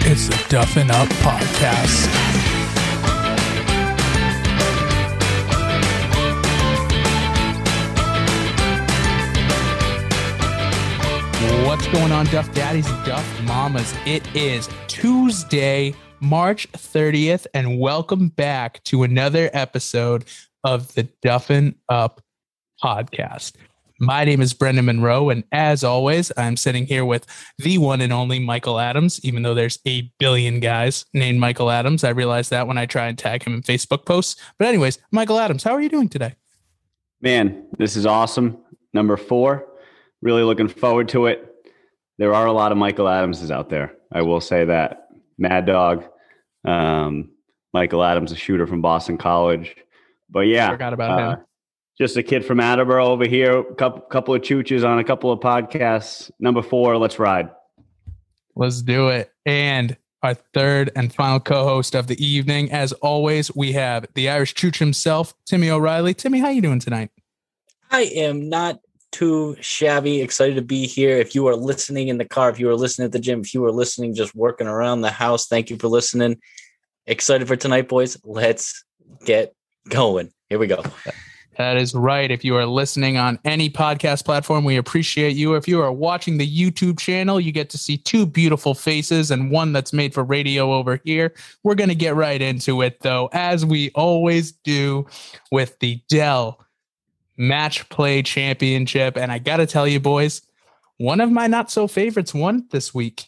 It's the Duffin' Up Podcast. What's going on, Duff Daddies and Duff Mamas? It is Tuesday, March 30th, and welcome back to another episode of the Duffin' Up Podcast. My name is Brendan Monroe, and as always, I'm sitting here with the one and only Michael Adams, even though there's a billion guys named Michael Adams. I realize that when I try and tag him in Facebook posts. But anyways, Michael Adams, how are you doing today? Man, this is awesome. Number 4. Really looking forward to it. There are a lot of Michael Adamses out there. I will say that. Mad Dog. Michael Adams, a shooter from Boston College. But yeah. Forgot about him. Just a kid from Attleboro over here. Couple of chooches on a couple of podcasts. Number 4, let's ride. Let's do it. And our third and final co-host of the evening, as always, we have the Irish Chooch himself, Timmy O'Reilly. Timmy, how you doing tonight? I am not too shabby. Excited to be here. If you are listening in the car, if you are listening at the gym, if you are listening just working around the house, thank you for listening. Excited for tonight, boys. Let's get going. Here we go. That is right. If you are listening on any podcast platform, we appreciate you. If you are watching the YouTube channel, you get to see 2 beautiful faces and one that's made for radio over here. We're going to get right into it, though, as we always do with the Dell Match Play Championship. And I got to tell you, boys, one of my not so favorites won this week.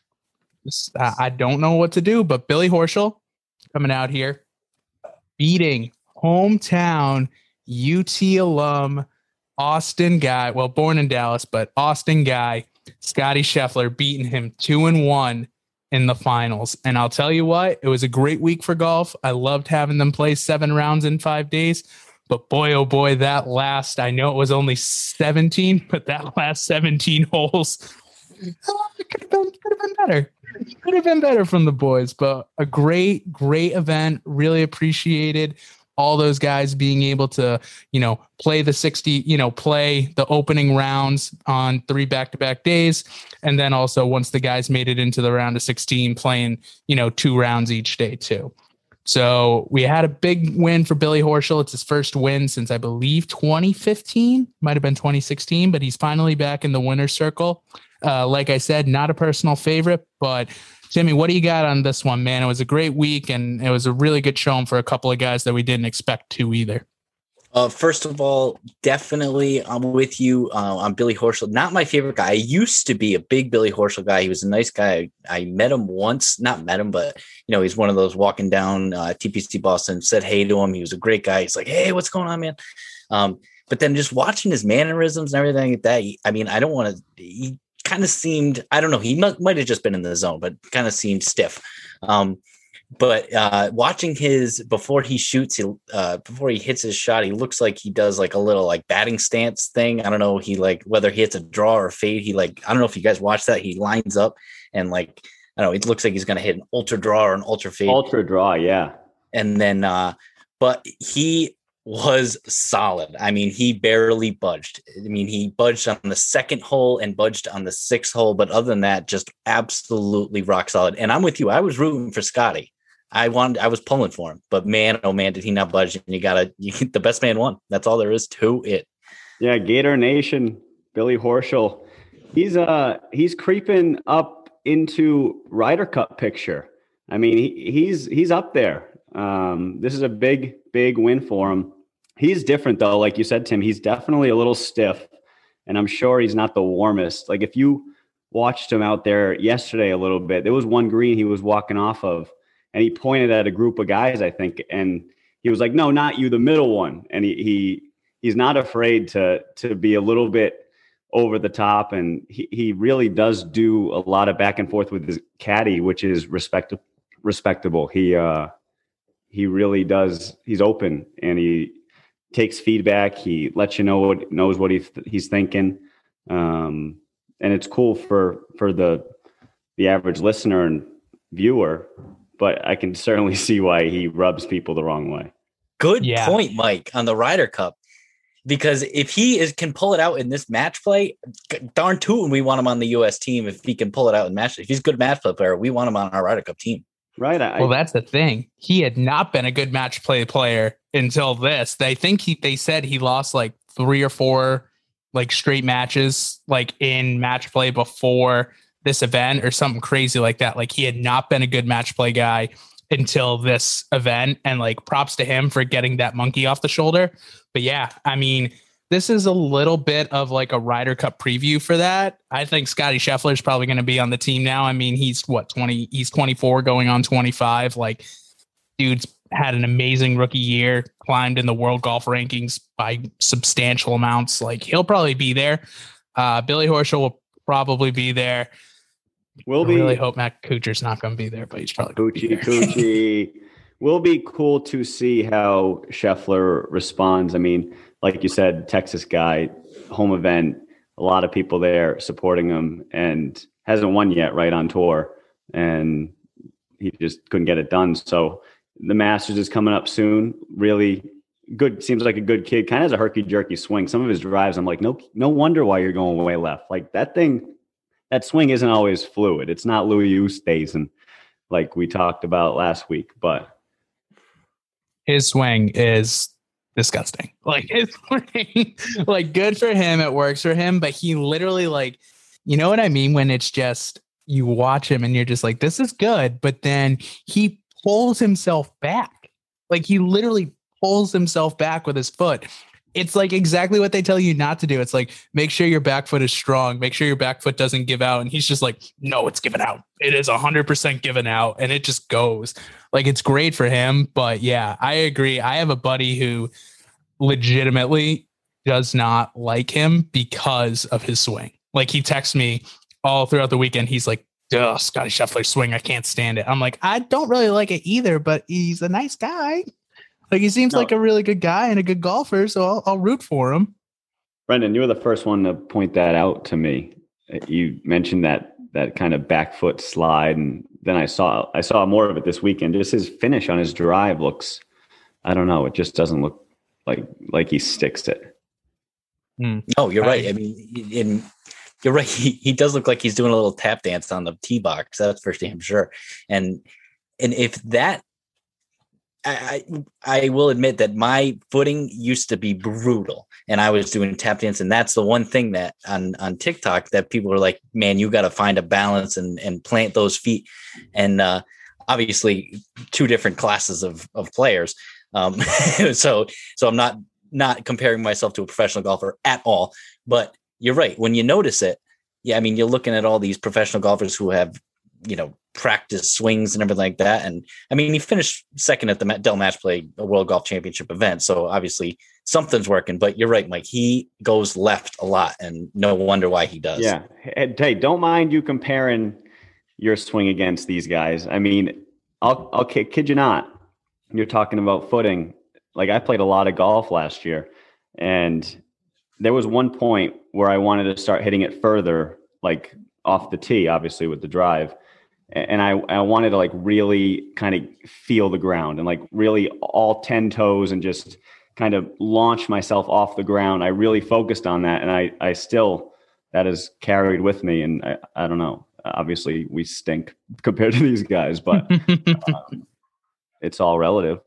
I don't know what to do, but Billy Horschel coming out here, beating hometown UT alum, Austin guy, well, born in Dallas, but Austin guy, Scotty Scheffler, beating him 2-1 in the finals. And I'll tell you what, it was a great week for golf. I loved having them play 7 rounds in 5 days. But boy, oh boy, that last, I know it was only 17, but that last 17 holes, it could have been better. Could have been better from the boys, but a great event. Really appreciated all those guys being able to, play the 60, play the opening rounds on 3 back-to-back days. And then also once the guys made it into the round of 16, playing, 2 rounds each day too. So we had a big win for Billy Horschel. It's his first win since, I believe, 2015, might have been 2016, but he's finally back in the winner's circle. Like I said, not a personal favorite, but Timmy, what do you got on this one, man? It was a great week, and it was a really good showing for a couple of guys that we didn't expect to either. First of all, definitely I'm with you on Billy Horschel. Not my favorite guy. I used to be a big Billy Horschel guy. He was a nice guy. I met him once, not met him, but he's one of those walking down TPC Boston, said hey to him. He was a great guy. He's like, hey, what's going on, man? But then just watching his mannerisms and everything like that, I don't want to, he kind of seemed, I don't know, he might have just been in the zone, but kind of seemed stiff. But watching his, before he shoots, before he hits his shot, he looks like he does like a little like batting stance thing. I don't know. He whether he hits a draw or a fade, I don't know if you guys watch that. He lines up and I don't know, it looks like he's going to hit an ultra draw or an ultra fade. Ultra draw. Yeah. And then, but he was solid. I mean, he barely budged. I mean, he budged on the 2nd hole and budged on the 6th hole. But other than that, just absolutely rock solid. And I'm with you. I was rooting for Scotty. I was pulling for him, but man, oh man, did he not budge? And the best man won. That's all there is to it. Yeah. Gator Nation, Billy Horschel. He's creeping up into Ryder Cup picture. I mean, he's up there. This is a big win for him. He's different though. Like you said, Tim, he's definitely a little stiff, and I'm sure he's not the warmest. Like if you watched him out there yesterday a little bit, there was one green he was walking off of, and he pointed at a group of guys, I think, and he was like, no, not you, the middle one. And he's not afraid to be a little bit over the top. And he really does do a lot of back and forth with his caddy, which is respectable. He really does. He's open and he takes feedback. He lets you know knows what he's thinking. And it's cool for the average listener and viewer, but I can certainly see why he rubs people the wrong way. Good point, Mike, on the Ryder Cup. because if he can pull it out in this match play, darn tootin', we want him on the U.S. team. If he can pull it out in match, if he's a good match play player, we want him on our Ryder Cup team. Right. Well, that's the thing. He had not been a good match play player until this. They said he lost like 3 or 4 like straight matches like in match play before this event or something crazy like that. Like he had not been a good match play guy until this event, and like props to him for getting that monkey off the shoulder. But yeah, I mean, this is a little bit of like a Ryder Cup preview for that. I think Scotty Scheffler is probably going to be on the team now. I mean, he's 20, he's 24 going on 25. Like dude's had an amazing rookie year, climbed in the world golf rankings by substantial amounts. Like he'll probably be there. Billy Horschel will probably be there. I really hope Matt Kuchar's not going to be there, but he's probably Coochie. Will be cool to see how Scheffler responds. I mean, like you said, Texas guy, home event, a lot of people there supporting him, and hasn't won yet, right, on tour, and he just couldn't get it done. So the Masters is coming up soon. Really good. Seems like a good kid. Kind of has a herky-jerky swing. Some of his drives, I'm like, no wonder why you're going way left. Like that swing isn't always fluid. It's not Louis Oosthuizen like we talked about last week, but his swing is disgusting. Like his swing, like good for him. It works for him, but he literally like, you know what I mean? When it's just, you watch him and you're just like, this is good. But then he pulls himself back. Like he literally pulls himself back with his foot. It's like exactly what they tell you not to do. It's like, make sure your back foot is strong. Make sure your back foot doesn't give out. And he's just like, no, it's given out. It is 100% given out. And it just goes. Like, it's great for him. But yeah, I agree. I have a buddy who legitimately does not like him because of his swing. Like he texts me all throughout the weekend. He's like, duh, Scotty Scheffler's swing. I can't stand it. I'm like, I don't really like it either, but he's a nice guy. Like he seems like a really good guy and a good golfer, so I'll root for him. Brendan, you were the first one to point that out to me. You mentioned that kind of back foot slide, and then I saw more of it this weekend. Just his finish on his drive looks, I don't know, it just doesn't look like he sticks it. No, you're right. I mean, you're right. He does look like he's doing a little tap dance on the tee box. That's for damn sure. And if that. I will admit that my footing used to be brutal and I was doing tap dance. And that's the one thing that on TikTok that people are like, man, you got to find a balance and plant those feet. And obviously 2 different classes of players. So I'm not comparing myself to a professional golfer at all, but you're right. When you notice it, yeah, I mean, you're looking at all these professional golfers who have, practice swings and everything like that. And I mean, he finished second at the Dell Match Play World Golf Championship event. So obviously something's working, but you're right, Mike, he goes left a lot and no wonder why he does. Yeah. Hey, don't mind you comparing your swing against these guys. I mean, I'll kid you not. You're talking about footing. Like I played a lot of golf last year and there was one point where I wanted to start hitting it further, like off the tee, obviously with the drive. And I wanted to like really kind of feel the ground and like really all 10 toes and just kind of launch myself off the ground. I really focused on that. And I still, that has carried with me. And I don't know, obviously we stink compared to these guys, but it's all relative.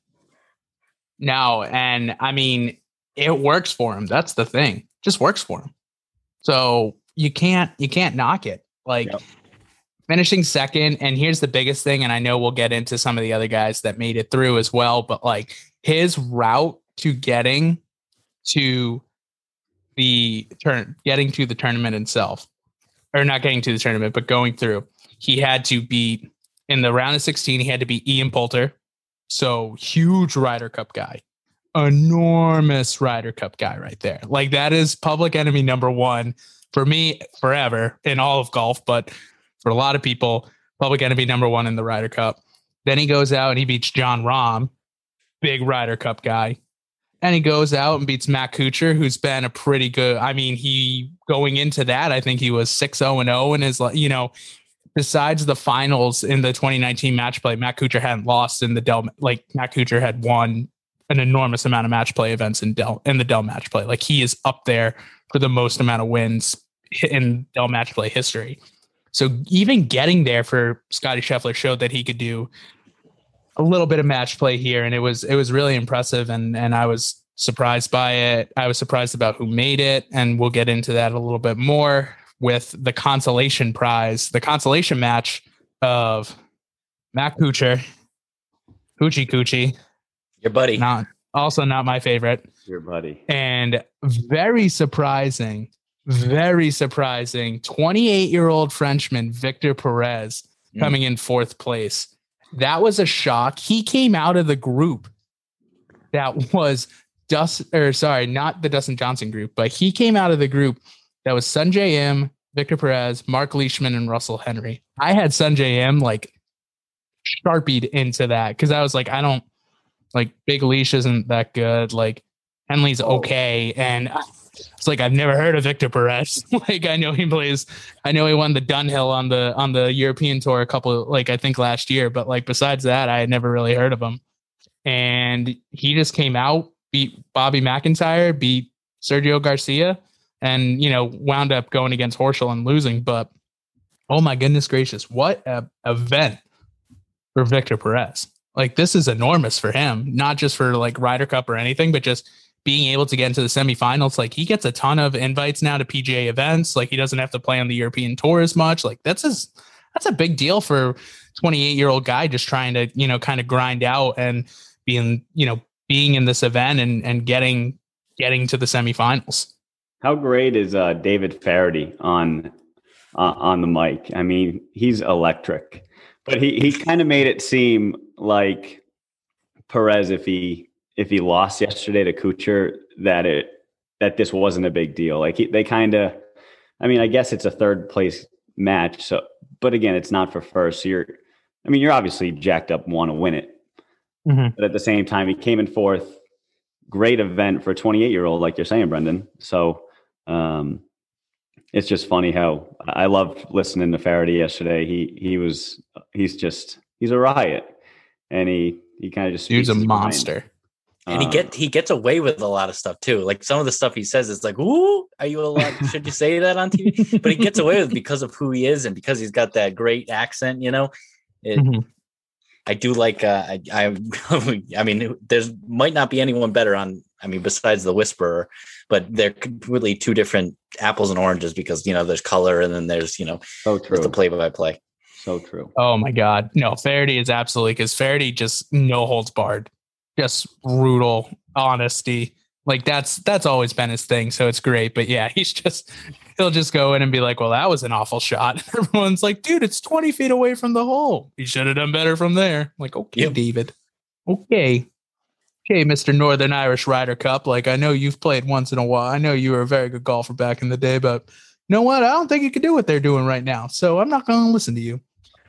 No. And I mean, it works for him. That's the thing. Just works for him. So you can't knock it. Like, yep. Finishing second, and here's the biggest thing, and I know we'll get into some of the other guys that made it through as well, but like his route to getting to the tournament itself, or not getting to the tournament, but going through, he had to beat in the round of 16, he had to beat Ian Poulter. So huge Ryder Cup guy, enormous Ryder Cup guy right there. Like that is public enemy number 1 for me forever in all of golf, but for a lot of people, public enemy number 1 in the Ryder Cup. Then he goes out and he beats Jon Rahm, big Ryder Cup guy. And he goes out and beats Matt Kuchar, who's been a pretty good. I mean, he going into that, I think he was 6-0-0 and is like, besides the finals in the 2019 match play, Matt Kuchar hadn't lost in the Matt Kuchar had won an enormous amount of match play events in the Dell match play. Like he is up there for the most amount of wins in Dell match play history. So even getting there for Scottie Scheffler showed that he could do a little bit of match play here. And it was really impressive. And I was surprised by it. I was surprised about who made it. And we'll get into that a little bit more with the consolation prize, the consolation match of Matt Kuchar, Coochie, your buddy, not my favorite, your buddy, and very surprising 28-year-old Frenchman Victor Perez coming in fourth place. That was a shock. He came out of the group that was not the Dustin Johnson group, but he came out of the group that was Sungjae Im, Victor Perez, Mark Leishman, and Russell Henry. I had Sungjae Im like sharpied into that because I was like, I don't like Big Leash isn't that good. Like Henley's okay, and it's like I've never heard of Victor Perez. Like I know he won the Dunhill on the European tour I think last year, but like besides that, I had never really heard of him. And he just came out, beat Bobby McIntyre, beat Sergio Garcia, and wound up going against Horschel and losing. But oh my goodness gracious, what a event for Victor Perez. Like this is enormous for him, not just for like Ryder Cup or anything, but just being able to get into the semifinals. Like he gets a ton of invites now to PGA events. Like he doesn't have to play on the European tour as much. Like that's a big deal for 28-year-old guy just trying to, kind of grind out and being in this event and getting to the semifinals. How great is David Feherty on the mic? I mean, he's electric, but he kind of made it seem like Perez, if he lost yesterday to Kuchar, that this wasn't a big deal. Like they kind of, I mean, I guess it's a third place match. So, but again, it's not for first. So you're obviously jacked up, want to win it. Mm-hmm. But at the same time, he came in fourth. Great event for a 28-year-old, like you're saying, Brendan. So it's just funny how I loved listening to Feherty yesterday. He's a riot, and he kind of just he's a monster. And he gets away with a lot of stuff too. Like some of the stuff he says is like, "Ooh, are you allowed? Should you say that on TV?" But he gets away with it because of who he is and because he's got that great accent. Mm-hmm. I do like. I mean, there's might not be anyone better on. I mean, besides the Whisperer, but they're completely two different apples and oranges because there's color and then there's so true. There's the play-by-play. So true. Oh my God, no, Feherty is absolutely because Feherty just no holds barred. Just brutal honesty. Like that's always been his thing. So it's great. But yeah, he'll just go in and be like, well, that was an awful shot. Everyone's like, dude, it's 20 feet away from the hole. He should have done better from there. I'm like, okay, yep. David. Okay, Mr. Northern Irish Ryder Cup. Like I know you've played once in a while. I know you were a very good golfer back in the day, but you know what? I don't think you can do what they're doing right now. So I'm not going to listen to you.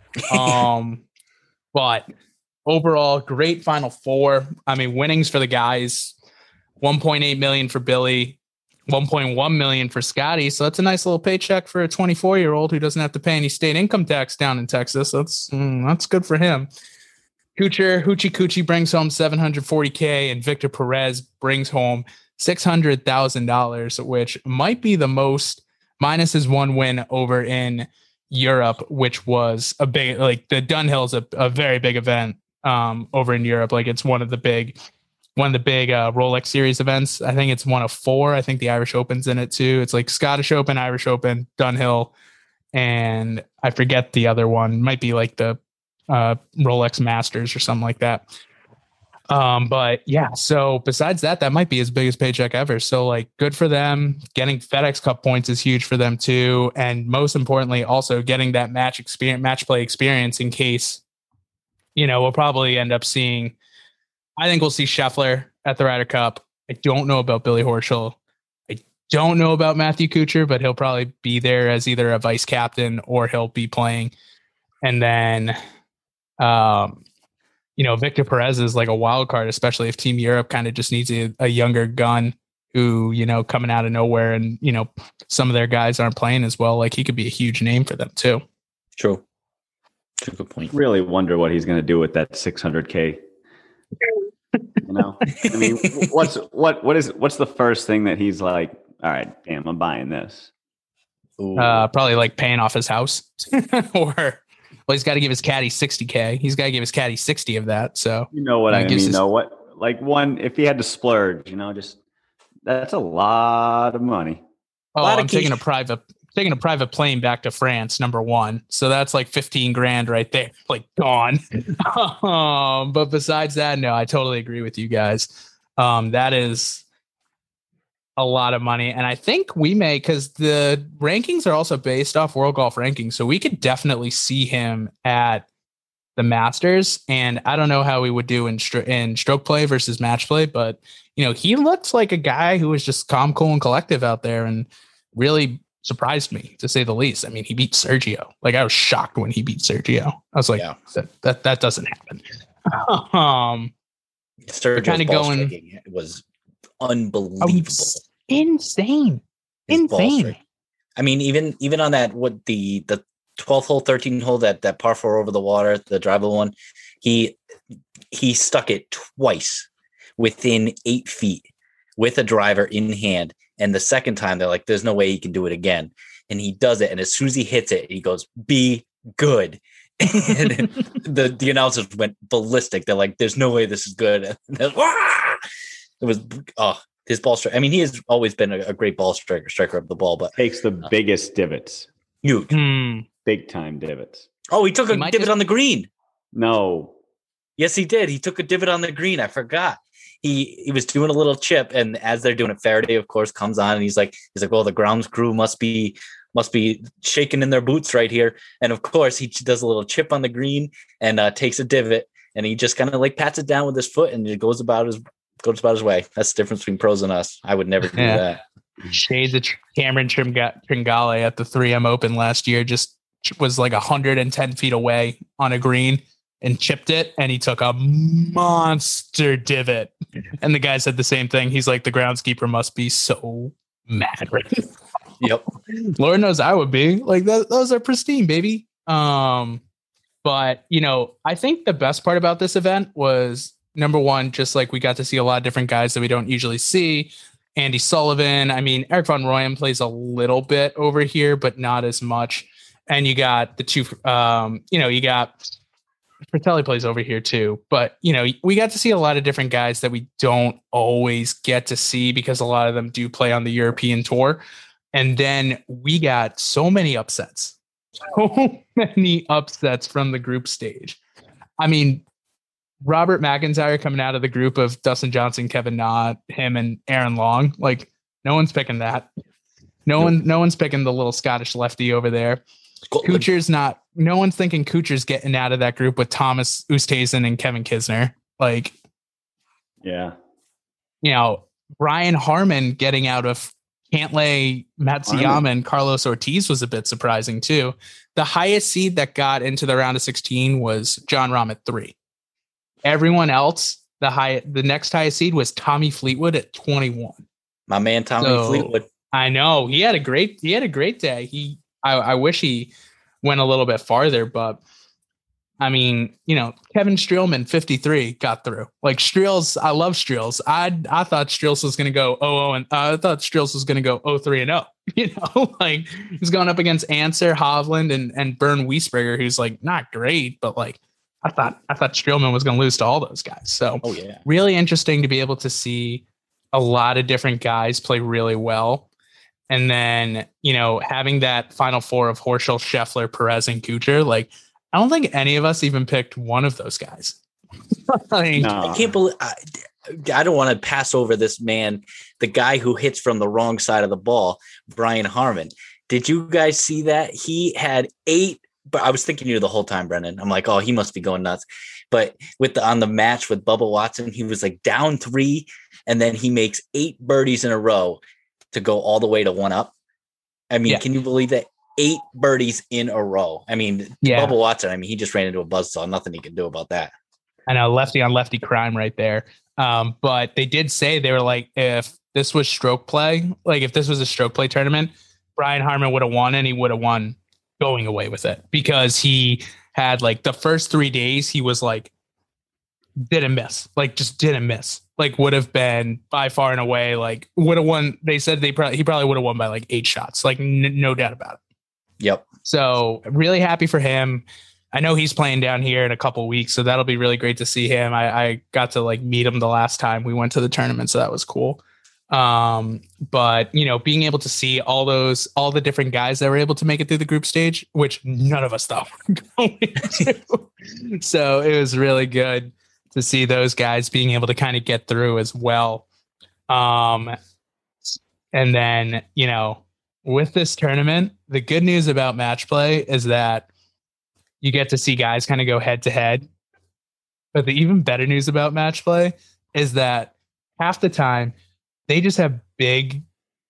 But overall, great Final Four. I mean, winnings for the guys, $1.8 million for Billy, $1.1 million for Scottie. So that's a nice little paycheck for a 24-year-old who doesn't have to pay any state income tax down in Texas. That's good for him. Hoochie Coochie brings home $740K, and Victor Perez brings home $600,000, which might be the most, minus his one win over in Europe, which was a big, like the Dunhill's a very big event over in Europe. Like it's one of the big Rolex Series events. I think it's one of four. I think the Irish Open's in it too. It's like Scottish Open, Irish Open, Dunhill, and I forget the other one. Might be like the Rolex Masters or something like that. But yeah, so besides that might be his biggest paycheck ever. So like good for them. Getting FedEx Cup points is huge for them too. And most importantly, also getting that match play experience in case, we'll probably end up seeing, I think we'll see Scheffler at the Ryder Cup. I don't know about Billy Horschel. I don't know about Matthew Kuchar, but he'll probably be there as either a vice captain or he'll be playing. And then, Victor Perez is like a wild card, especially if Team Europe kind of just needs a younger gun who, coming out of nowhere and, some of their guys aren't playing as well. Like he could be a huge name for them too. True. Good point. Really wonder what he's going to do with that $600K. You know, I mean, what's the first thing that he's like? All right, damn, I'm buying this. Probably like paying off his house, or well, he's got to give his caddy $60K. He's got to give his caddy 60 of that. So you know what I mean? Like one, if he had to splurge, just that's a lot of money. Oh, I'm taking a private plane back to France, number one. So that's like 15 grand right there, like gone. But besides that, no, I totally agree with you guys. That is a lot of money. And I think we may, because the rankings are also based off World Golf Rankings. So we could definitely see him at the Masters. And I don't know how we would do in stroke play versus match play, but he looks like a guy who was just calm, cool, and collective out there, and really surprised me, to say the least. I mean, he beat Sergio. Like, I was shocked when he beat Sergio. I was like, that doesn't happen. Sergio's kind of going was unbelievable, insane. I mean, even on that, what the 12th hole, 13th hole, that par 4 over the water, the driver one, he stuck it twice within 8 feet with a driver in hand. And the second time, they're like, there's no way he can do it again. And he does it. And as soon as he hits it, he goes, be good. And the announcers went ballistic. They're like, there's no way this is good. And it was, his ball strike. I mean, he has always been a great ball striker of the ball, but takes the biggest divots. Huge. Big time divots. Oh, he took a divot on the green. No. Yes, he did. He took a divot on the green. I forgot. He was doing a little chip, and as they're doing it, Faraday, of course, comes on, and he's like, well, the grounds crew must be shaking in their boots right here. And of course, he does a little chip on the green and takes a divot, and he just kind of like pats it down with his foot, and it goes about his way. That's the difference between pros and us. I would never do that. Shades of Cameron Tringale at the 3M Open last year just was like 110 feet away on a green and chipped it, and he took a monster divot. And the guy said the same thing. He's like, the groundskeeper must be so mad right now. Yep. Lord knows I would be. Like, those are pristine, baby. But, I think the best part about this event was, number one, just like we got to see a lot of different guys that we don't usually see. Andy Sullivan. I mean, Eric Van Rooyen plays a little bit over here, but not as much. And you got the two, you got Fratelli plays over here too. But, we got to see a lot of different guys that we don't always get to see because a lot of them do play on the European tour. And then we got so many upsets from the group stage. I mean, Robert McIntyre coming out of the group of Dustin Johnson, Kevin Na, him, and Aaron Long. Like, no one's picking that. No one's picking the little Scottish lefty over there. Kuchar's not. No one's thinking Kuchar's getting out of that group with Thomas Oosthuizen and Kevin Kisner. Like, yeah, Brian Harman getting out of Cantlay, Matsuyama, and Carlos Ortiz was a bit surprising too. The highest seed that got into the round of 16 was Jon Rahm at 3. Everyone else, the next highest seed was Tommy Fleetwood at 21. My man, Tommy Fleetwood. I know he had a great day. I wish he went a little bit farther, but I mean, Kevin Streelman, 53, got through. Like, Streels, I love Streels. I thought Streels was going to go 0-0, and I thought Streels was going to go 0-3-0. Like, he's going up against Ancer, Hovland, and Bern Wiesberger, who's like not great, but like I thought Streelman was going to lose to all those guys. So, really interesting to be able to see a lot of different guys play really well. And then, having that final four of Horschel, Scheffler, Perez, and Kuchar, like, I don't think any of us even picked one of those guys. I can't believe I don't want to pass over this man, the guy who hits from the wrong side of the ball, Brian Harman. Did you guys see that? He had 8, but I was thinking you the whole time, Brendan. I'm like, oh, he must be going nuts. But on the match with Bubba Watson, he was like down 3, and then he makes 8 birdies in a row to go all the way to 1 up. I mean, Can you believe that? 8 birdies in a row. I mean, Bubba Watson, he just ran into a buzzsaw. Nothing he could do about that. I know, lefty on lefty crime right there. But they did say, they were like, if this was stroke play, like if this was a stroke play tournament, Brian Harman would have won, and he would have won going away with it, because he had like the first 3 days, he was like didn't miss. Like just didn't miss. Like would have been by far and away. Like would have won. They said he probably would have won by like 8 shots. Like no doubt about it. Yep. So really happy for him. I know he's playing down here in a couple weeks, so that'll be really great to see him. I got to like meet him the last time we went to the tournament, so that was cool. But you know, being able to see all the different guys that were able to make it through the group stage, which none of us thought were going to. So it was really good to see those guys being able to kind of get through as well. And then, you know, with this tournament, the good news about match play is that you get to see guys kind of go head to head. But the even better news about match play is that half the time they just have big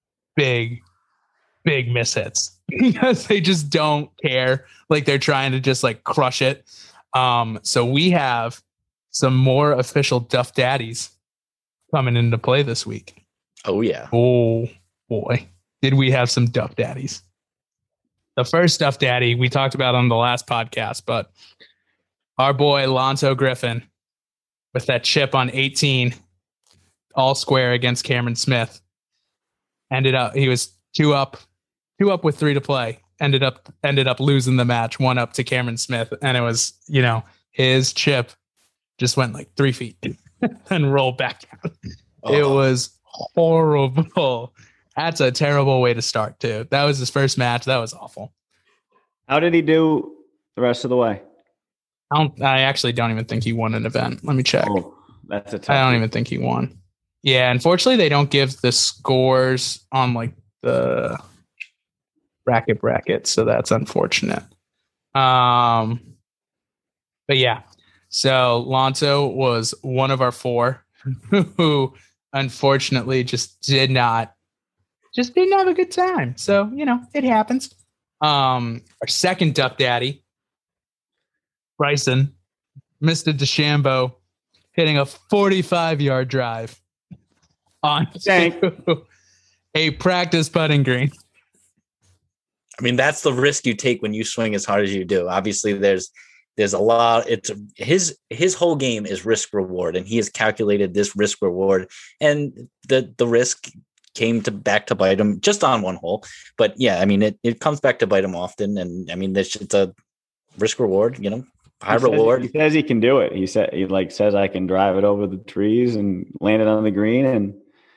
mishits because they just don't care. Like they're trying to just like crush it. So we have some more official Duff Daddies coming into play this week. Oh yeah. Oh boy. Did we have some Duff Daddies? The first Duff Daddy we talked about on the last podcast, but our boy Lonzo Griffin with that chip on 18, all square against Cameron Smith. He was two up with 3 to play. Ended up losing the match, 1 up to Cameron Smith, and it was, you know, his chip just went like 3 feet and rolled back down. Oh. It was horrible. That's a terrible way to start, too. That was his first match. That was awful. How did he do the rest of the way? I actually don't even think he won an event. Let me check. Oh, that's a tough I don't even think he won. Yeah, unfortunately, they don't give the scores on like the bracket, so that's unfortunate. But yeah, so Lonzo was one of our 4 who unfortunately just didn't have a good time. So, you know, it happens. Our second Duff Daddy, Bryson, Mr. DeChambeau, hitting a 45-yard drive on a practice putting green. I mean, that's the risk you take when you swing as hard as you do. Obviously, there's a lot. It's his whole game is risk reward, and he has calculated this risk reward, and the risk came back to bite him just on 1 hole. But yeah, I mean, it comes back to bite him often, and I mean, it's a risk reward, you know, high reward. He says he can do it. He says I can drive it over the trees and land it on the green, and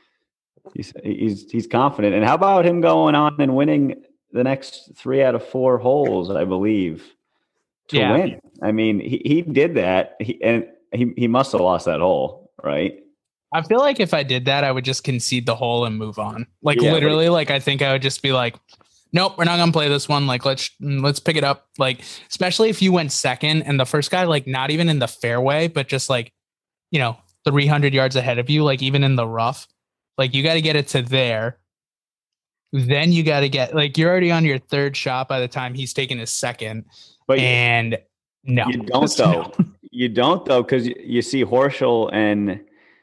he's confident. And how about him going on and winning the next 3 out of 4 holes, I believe, to win? I mean, he did that. He must have lost that hole, right? I feel like if I did that, I would just concede the hole and move on. Like literally, like I think I would just be like, nope, we're not gonna play this one. Like let's pick it up. Like especially if you went second and the first guy like not even in the fairway, but just like, you know, 300 yards ahead of you, like even in the rough, like you got to get it to there. Then you got to get like you're already on your 3rd shot by the time he's taking his 2nd. But no, you don't though. You don't though, because you see Horschel and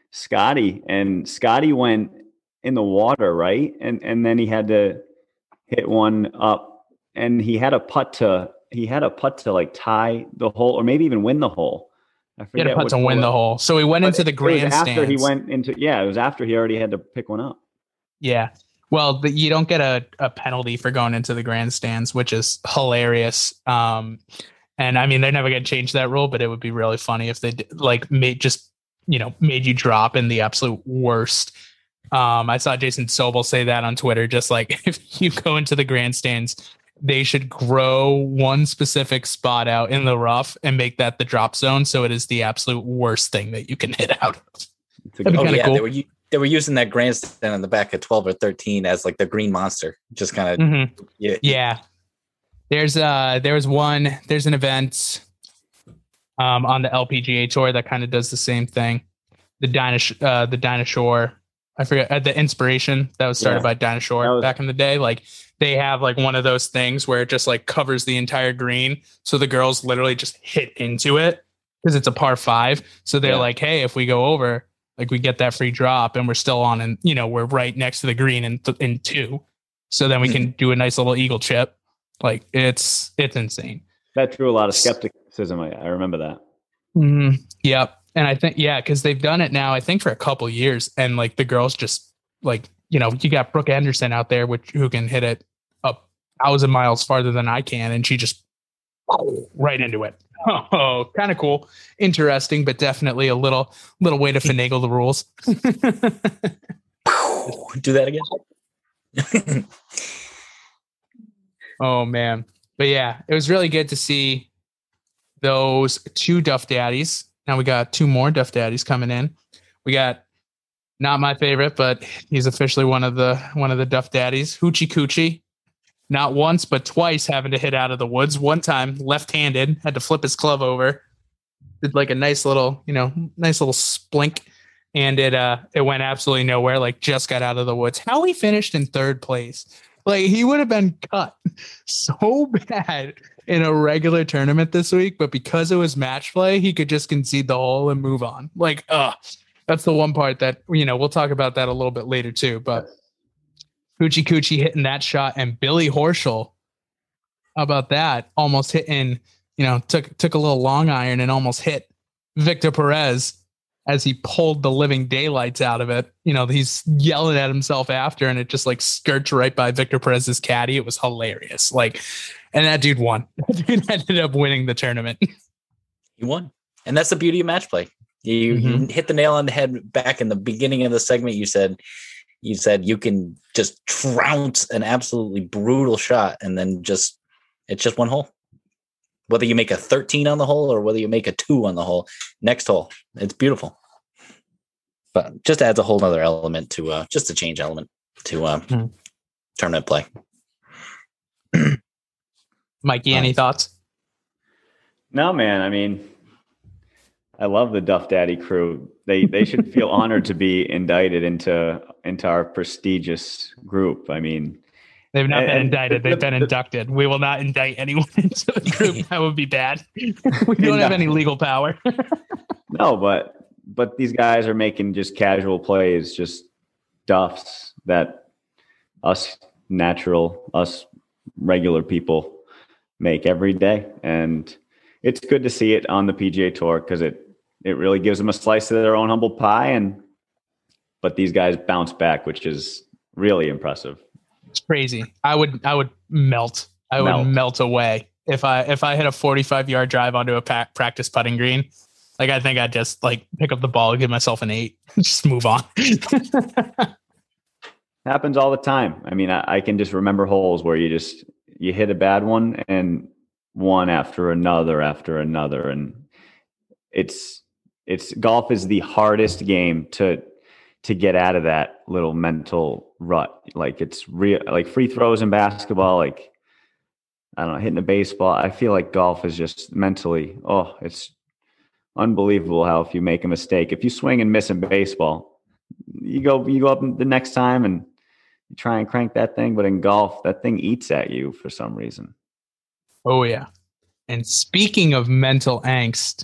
Scotty went in the water, right? And then he had to hit one up, and he had a putt to like tie the hole or maybe even win the hole. I forget. He had a putt to win the hole. So he went into the grandstands. After he went into, it was after he already had to pick one up. Yeah. Well, you don't get a penalty for going into the grandstands, which is hilarious. And I mean, they're never going to change that rule, but it would be really funny if they made you drop in the absolute worst. I saw Jason Sobel say that on Twitter, just like if you go into the grandstands, they should grow one specific spot out in the rough and make that the drop zone. So it is the absolute worst thing that you can hit out of. Cool. They were using that grandstand on the back of 12 or 13 as like the green monster. Just kind of, yeah. There's an event on the LPGA tour that kind of does the same thing. The Dinah Shore, I forget, the Inspiration that was started by Dinah Shore back in the day. Like they have like one of those things where it just like covers the entire green. So the girls literally just hit into it because it's a par 5. So they're like, hey, if we go over, like we get that free drop and we're still on, and we're right next to the green in 2. So then we can do a nice little eagle chip. Like it's insane. That drew a lot of skepticism. I remember that. Yep. And I think, yeah, because they've done it now, I think, for a couple years. And like the girls just like, you know, you got Brooke Henderson out there, who can hit it up 1,000 miles farther than I can. And she just right into it. Oh, kind of cool. Interesting, but definitely a little way to finagle the rules. Do that again. Oh, man. But yeah, it was really good to see those two Duff Daddies. Now we got two more Duff Daddies coming in. We got not my favorite, but he's officially one of the Duff Daddies, Hoochie Coochie. Not once, but twice having to hit out of the woods. One time left-handed, had to flip his club over. Did like a nice little splink, and it went absolutely nowhere. Like just got out of the woods. How he finished in third place. Like he would have been cut so bad in a regular tournament this week, but because it was match play, he could just concede the hole and move on. Like, that's the one part that, you know, we'll talk about that a little bit later too. But Hoochie Coochie hitting that shot, and Billy Horschel, how about that? Almost hitting, you know, took a little long iron and almost hit Victor Perez as he pulled the living daylights out of it. You know, he's yelling at himself after, and it just like skirts right by Victor Perez's caddy. It was hilarious. Like, and that dude won. That dude ended up winning the tournament. He won. And that's the beauty of match play. You hit the nail on the head back in the beginning of the segment. You said you can just trounce an absolutely brutal shot, and then it's just one hole. Whether you make a 13 on the hole or whether you make a 2 on the hole, next hole, it's beautiful. But just adds a whole other element to just a change element to tournament play. Mikey, any thoughts? No, man. I mean, I love the Duff Daddy crew. They should feel honored to be indicted into our prestigious group. I mean, they've not been indicted. They've been inducted. We will not indict anyone into the group. That would be bad. We don't have any legal power. No, but these guys are making just casual plays, just duffs that us regular people make every day. And it's good to see it on the PGA Tour because it really gives them a slice of their own humble pie. But these guys bounce back, which is really impressive. It's crazy. I would melt. I would melt away if I hit a 45-yard drive onto a practice putting green. Like, I think I'd just like pick up the ball, give myself an 8, just move on. Happens all the time. I mean, I can just remember holes where you hit a bad one and one after another, and it's golf is the hardest game to get out of that little mental rut. Like it's real, like free throws in basketball, like I don't know, hitting a baseball. I feel like golf is just mentally, it's unbelievable how if you make a mistake, if you swing and miss in baseball, you go up the next time and you try and crank that thing. But in golf, that thing eats at you for some reason. Oh yeah. And speaking of mental angst,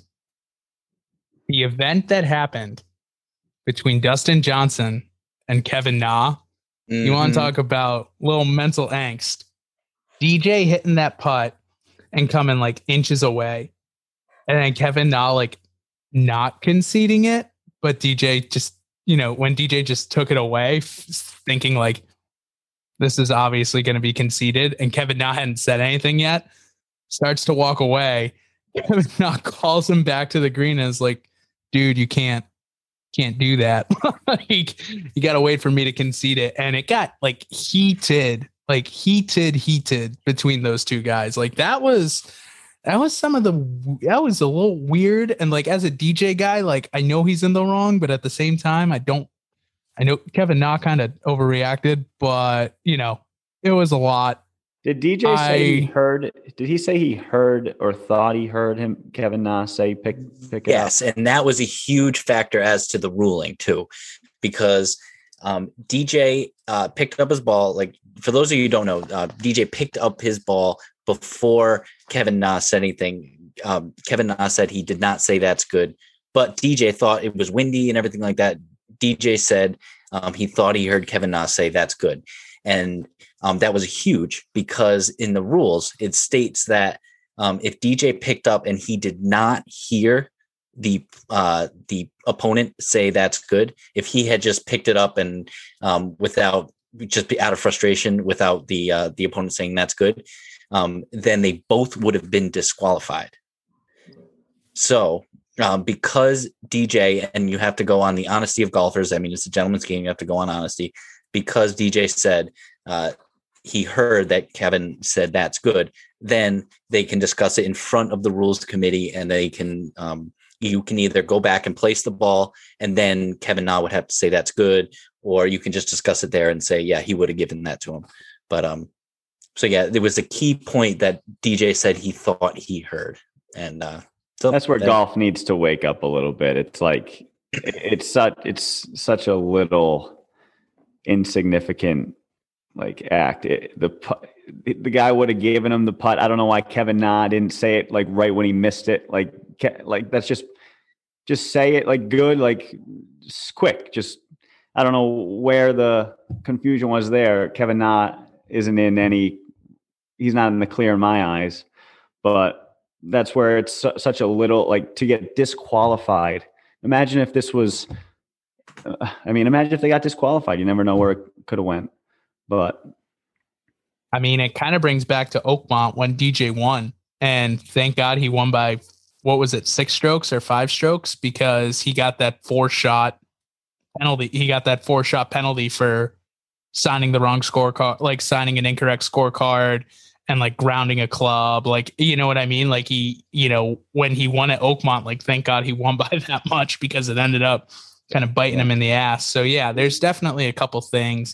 the event that happened between Dustin Johnson and Kevin Na, you want to talk about little mental angst. DJ hitting that putt and coming like inches away. And then Kevin Na like not conceding it. But DJ just, when DJ just took it away, thinking like, this is obviously going to be conceded. And Kevin Na hadn't said anything yet. Starts to walk away. Kevin Na calls him back to the green and is like, dude, you can't do that. Like, you got to wait for me to concede it. And it got like heated between those two guys. Like that was a little weird. And like, as a DJ guy, like I know he's in the wrong, but at the same time, I know Kevin Na kind of overreacted, but it was a lot. Did DJ say he heard? Did he say he heard or thought he heard him, Kevin Na, say pick it up? Yes, and that was a huge factor as to the ruling too, because DJ picked up his ball. Like, for those of you who don't know, DJ picked up his ball before Kevin Na said anything. Kevin Na said he did not say that's good, but DJ thought it was windy and everything like that. DJ said he thought he heard Kevin Na say that's good. And that was huge because in the rules, it states that if DJ picked up and he did not hear the opponent say that's good. If he had just picked it up and without just be out of frustration without the opponent saying that's good, then they both would have been disqualified. So because DJ, and you have to go on the honesty of golfers. I mean, it's a gentleman's game. You have to go on honesty. Because DJ said he heard that Kevin said that's good, then they can discuss it in front of the rules committee, and they can you can either go back and place the ball, and then Kevin Na would have to say that's good, or you can just discuss it there and say, yeah, he would have given that to him. But so yeah, there was a key point that DJ said he thought he heard, and so that's where golf needs to wake up a little bit. It's like it's such a little insignificant like act. The guy would have given him the putt. I don't know why Kevin Na didn't say it like right when he missed it. Like that's just say it like good, like quick. Just I don't know where the confusion was there. Kevin Na isn't in any. He's not in the clear in my eyes, but that's where it's such a little like to get disqualified. Imagine if this was. Imagine if they got disqualified. You never know where it could have went. But I mean, it kind of brings back to Oakmont when DJ won, and thank God he won by what was it, 6 strokes or 5 strokes, because he got that 4-shot penalty. He got that 4-shot penalty for signing the wrong scorecard, like signing an incorrect scorecard and like grounding a club. Like, you know what I mean? Like he, when he won at Oakmont, like thank God he won by that much because it ended up kind of biting him in the ass. So yeah, there's definitely a couple things.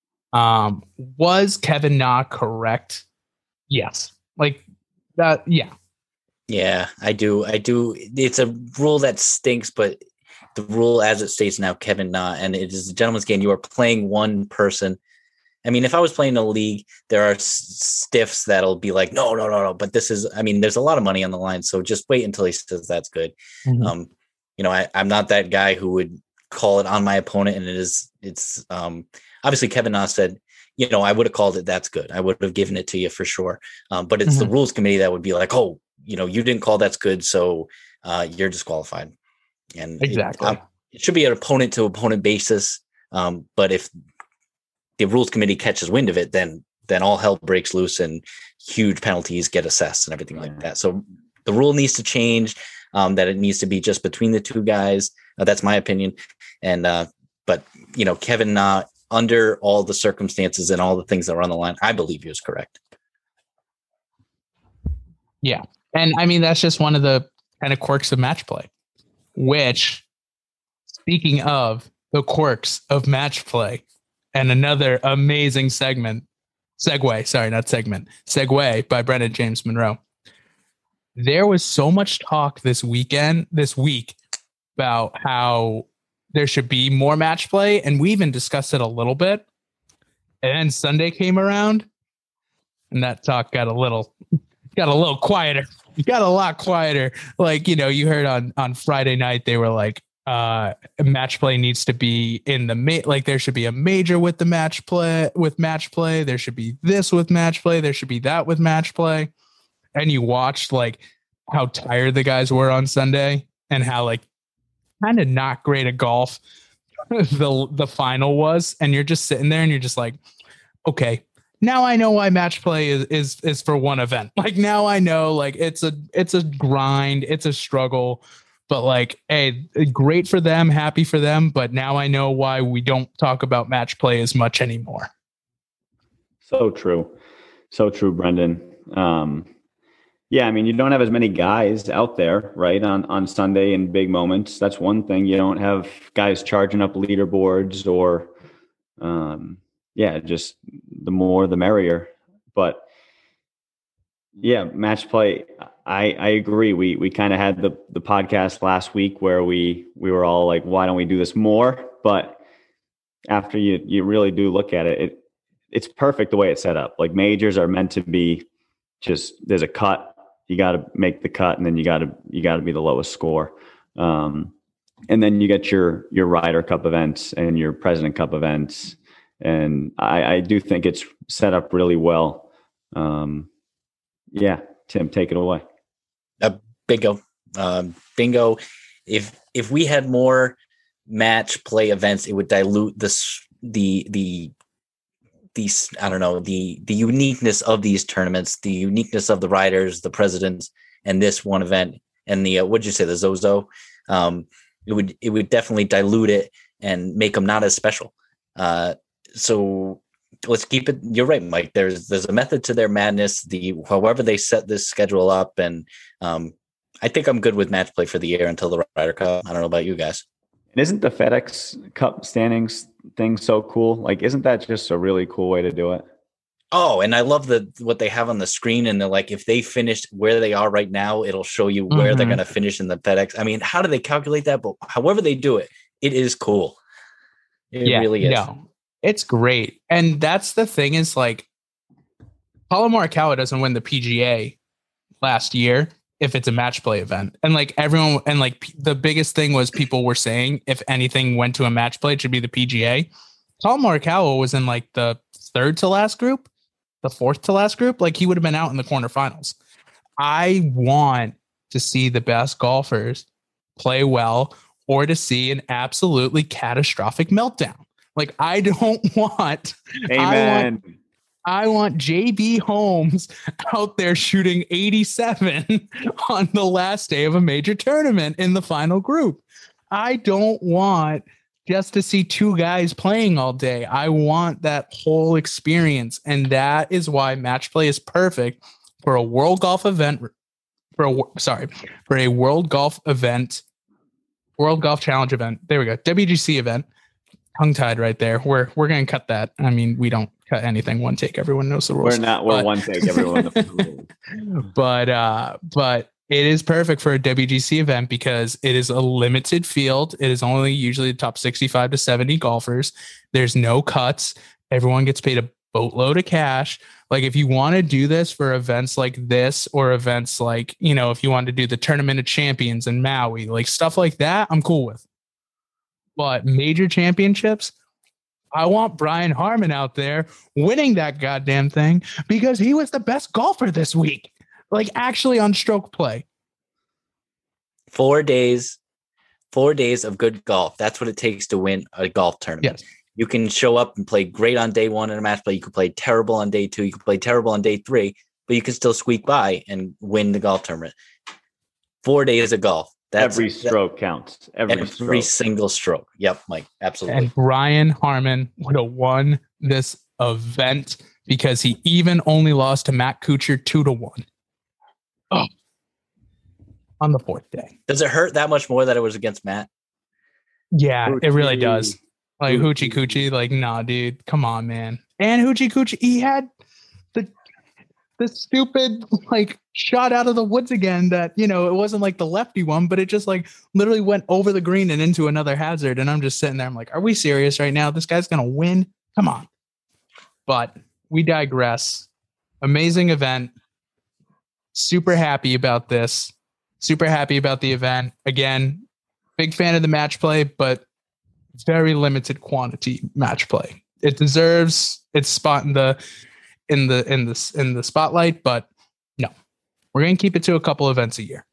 Was Kevin Na correct? Yes. Like that. Yeah. Yeah, I do. It's a rule that stinks, but the rule as it states now, Kevin Na, and it is a gentleman's game. You are playing one person. I mean, if I was playing a league, there are stiffs that'll be like, no. But this is, there's a lot of money on the line. So just wait until he says that's good. Mm-hmm. I'm not that guy who would call it on my opponent. And it's obviously Kevin Na said, I would have called it. That's good. I would have given it to you for sure. But it's the rules committee that would be like, oh, you didn't call that's good. So you're disqualified. And exactly. It should be an opponent to opponent basis. But if the rules committee catches wind of it, then all hell breaks loose and huge penalties get assessed and everything like that. So the rule needs to change. That it needs to be just between the two guys. That's my opinion. And, but Kevin Na, under all the circumstances and all the things that were on the line, I believe he was correct. Yeah. And that's just one of the kind of quirks of match play, which, speaking of the quirks of match play, and another amazing segue by Brendan James Monroe. There was so much talk this week about how there should be more match play. And we even discussed it a little bit. And then Sunday came around and that talk got a little quieter. It got a lot quieter. Like, you heard on Friday night, they were like, match play needs to be in the like there should be a major with the match play. There should be this with match play. There should be that with match play. And you watched like how tired the guys were on Sunday and how like kind of not great at golf the final was. And you're just sitting there and you're just like, okay, now I know why match play is for one event. Like now I know like it's a grind, it's a struggle, but like, hey, great for them, happy for them. But now I know why we don't talk about match play as much anymore. So true, Brendan. Yeah, you don't have as many guys out there, right, on Sunday in big moments. That's one thing. You don't have guys charging up leaderboards or, just the more the merrier. But yeah, match play. I agree. We kind of had the podcast last week where we were all like, why don't we do this more? But after you really do look at it, it's perfect the way it's set up. Like majors are meant to be just there's a cut. You got to make the cut, and then you got to be the lowest score, and then you get your Ryder Cup events and your President Cup events, and I do think it's set up really well. Yeah, Tim, take it away. Bingo. if we had more match play events, it would dilute the I don't know, the uniqueness of these tournaments, the uniqueness of the riders, the presidents, and this one event, and the what'd you say, the Zozo? It would definitely dilute it and make them not as special. So let's keep it. You're right, Mike. There's a method to their madness. However they set this schedule up, and I think I'm good with match play for the year until the Ryder Cup. I don't know about you guys. And isn't the FedEx Cup standings thing so cool? Like, isn't that just a really cool way to do it? Oh, and I love what they have on the screen, and they're like, if they finished where they are right now, it'll show you where they're going to finish in the FedEx. I mean, how do they calculate that? But however they do it, it is cool. It really is. No, it's great. And that's the thing is, like, Colin Morikawa doesn't win the PGA last year if it's a match play event. And like everyone, and like the biggest thing was people were saying, if anything went to a match play, it should be the PGA. Colin Morikawa was in like the third to last group, the fourth to last group. Like he would have been out in the quarterfinals. I want to see the best golfers play well, or to see an absolutely catastrophic meltdown. Like I don't want, Amen. I want JB Holmes out there shooting 87 on the last day of a major tournament in the final group. I don't want just to see two guys playing all day. I want that whole experience. And that is why match play is perfect for a world golf event, for a world golf event, World Golf Challenge event. There we go. WGC event. Tongue-tied right there. We're going to cut that. I mean, we don't cut anything one take. Everyone knows the rules. We're one take. Everyone knows the rules. But it is perfect for a WGC event because it is a limited field. It is only usually the top 65 to 70 golfers. There's no cuts. Everyone gets paid a boatload of cash. Like if you want to do this for events like this, or events like, you know, if you want to do the Tournament of Champions in Maui, like stuff like that, I'm cool with. But major championships, I want Brian Harman out there winning that goddamn thing because he was the best golfer this week. Like actually on stroke play. 4 days of good golf. That's what it takes to win a golf tournament. Yes. You can show up and play great on day one in a match play. You could play terrible on day two. You could play terrible on day three, but you can still squeak by and win the golf tournament. 4 days of golf. Every stroke counts. Every single stroke. Yep, Mike. Absolutely. And Brian Harman would have won this event because he even only lost to Matt Kuchar 2-1. Oh, on the fourth day. Does it hurt that much more that it was against Matt? Yeah, Hoochie. It really does. Like Hoochie Coochie, like, nah, dude, come on, man. And Hoochie Coochie, he had the stupid like shot out of the woods again that, you know, it wasn't like the lefty one, but it just like literally went over the green and into another hazard. And I'm just sitting there. I'm like, are we serious right now? This guy's going to win. Come on. But we digress. Amazing event. Super happy about this. Super happy about the event. Again, big fan of the match play, but very limited quantity match play. It deserves its spot in the spotlight, but no, we're going to keep it to a couple events a year.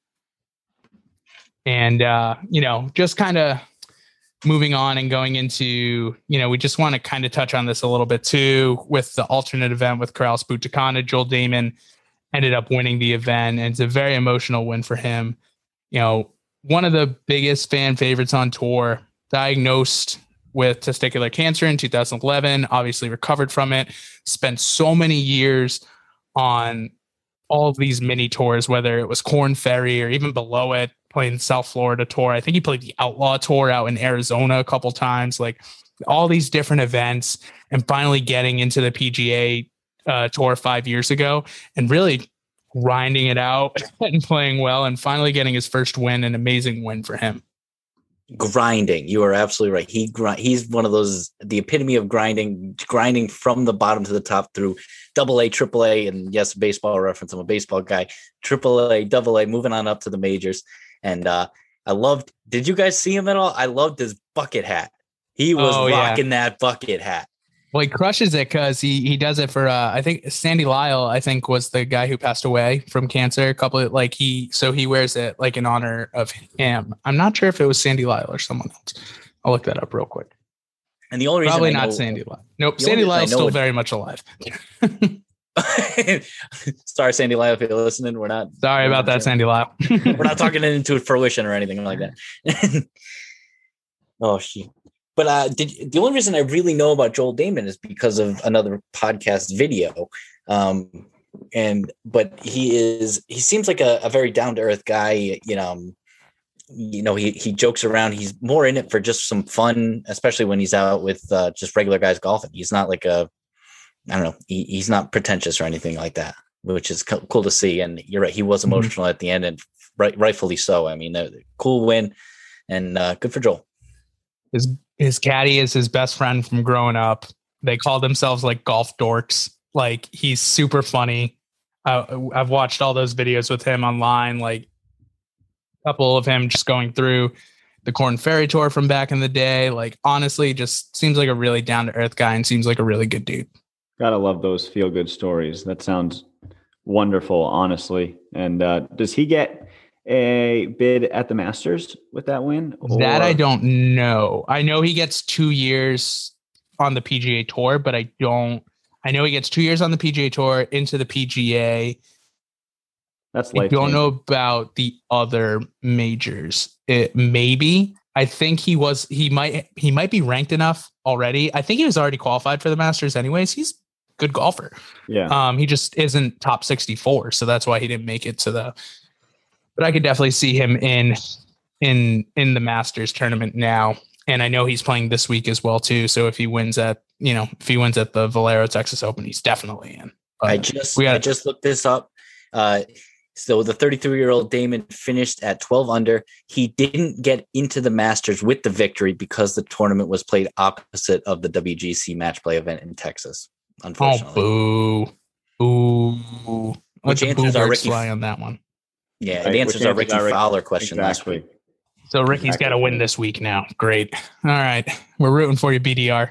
And, you know, just kind of moving on and going into, you know, we just want to kind of touch on this a little bit too, with the alternate event with Corales Butakana. Joel Damon ended up winning the event, and it's a very emotional win for him. You know, one of the biggest fan favorites on tour, diagnosed with testicular cancer in 2011, obviously recovered from it, spent so many years on all of these mini tours, whether it was Corn Ferry or even below it, playing South Florida tour. I think he played the Outlaw Tour out in Arizona a couple times, like all these different events, and finally getting into the PGA tour 5 years ago and really grinding it out and playing well and finally getting his first win, an amazing win for him. Grinding. You are absolutely right. He's one of those, the epitome of grinding from the bottom to the top through AA, AAA, and yes, baseball reference. I'm a baseball guy. AAA, AA, moving on up to the majors. And I loved, did you guys see him at all? I loved his bucket hat. He was rocking that bucket hat. Well, he crushes it because he does it for I think Sandy Lyle, I think, was the guy who passed away from cancer. A couple of he wears it like in honor of him. I'm not sure if it was Sandy Lyle or someone else. I'll look that up real quick. And the only reason probably not Sandy Lyle. Nope, Sandy Lyle's still very much alive. Sorry, Sandy Lyle, if you're listening. We're not sorry about that, Sandy Lyle. We're not talking it into fruition or anything like that. Oh, shit. But the only reason I really know about Joel Damon is because of another podcast video. But he seems like a very down to earth guy. He jokes around. He's more in it for just some fun, especially when he's out with just regular guys golfing. He's not like I don't know. He's not pretentious or anything like that, which is cool to see. And you're right. He was emotional at the end, and rightfully so. I mean, cool win, and good for Joel. His caddy is his best friend from growing up. They call themselves like golf dorks. Like, he's super funny. I've watched all those videos with him online, like a couple of him just going through the Corn Ferry Tour from back in the day. Like, honestly, just seems like a really down to earth guy and seems like a really good dude. Gotta love those feel good stories. That sounds wonderful, honestly. And does he get a bid at the Masters with that win? That I don't know. I know he gets 2 years on the PGA Tour, but I know he gets 2 years on the PGA Tour into the PGA. That's I don't know about the other majors. Maybe. I think he might be ranked enough already. I think he was already qualified for the Masters anyways. He's a good golfer. Yeah. He just isn't top 64, so that's why he didn't make it to the. But I could definitely see him in the Masters tournament now, and I know he's playing this week as well too. So if he wins at the Valero Texas Open, he's definitely in. I just looked this up. So the 33-year-old Damon finished at 12 under. He didn't get into the Masters with the victory because the tournament was played opposite of the WGC match play event in Texas. Unfortunately. Oh, boo! Which answers our Ricky fly on that one. Yeah, right. The answers are Ricky Fowler question last week. So Ricky's got to win this week now. Great. All right. We're rooting for you, BDR.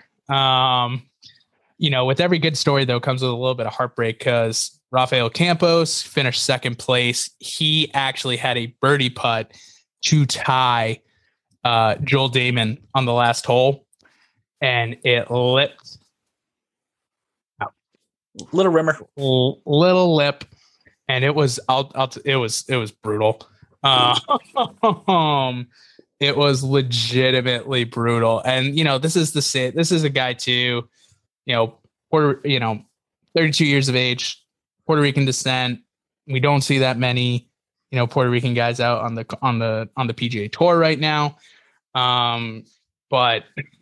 With every good story, though, comes with a little bit of heartbreak because Rafael Campos finished second place. He actually had a birdie putt to tie Joel Damon on the last hole, and it lipped. Little rimmer. Little lip. And it was, it was brutal. It was legitimately brutal. And, this is a guy too, 32 years of age, Puerto Rican descent. We don't see that many, Puerto Rican guys out on the PGA Tour right now. But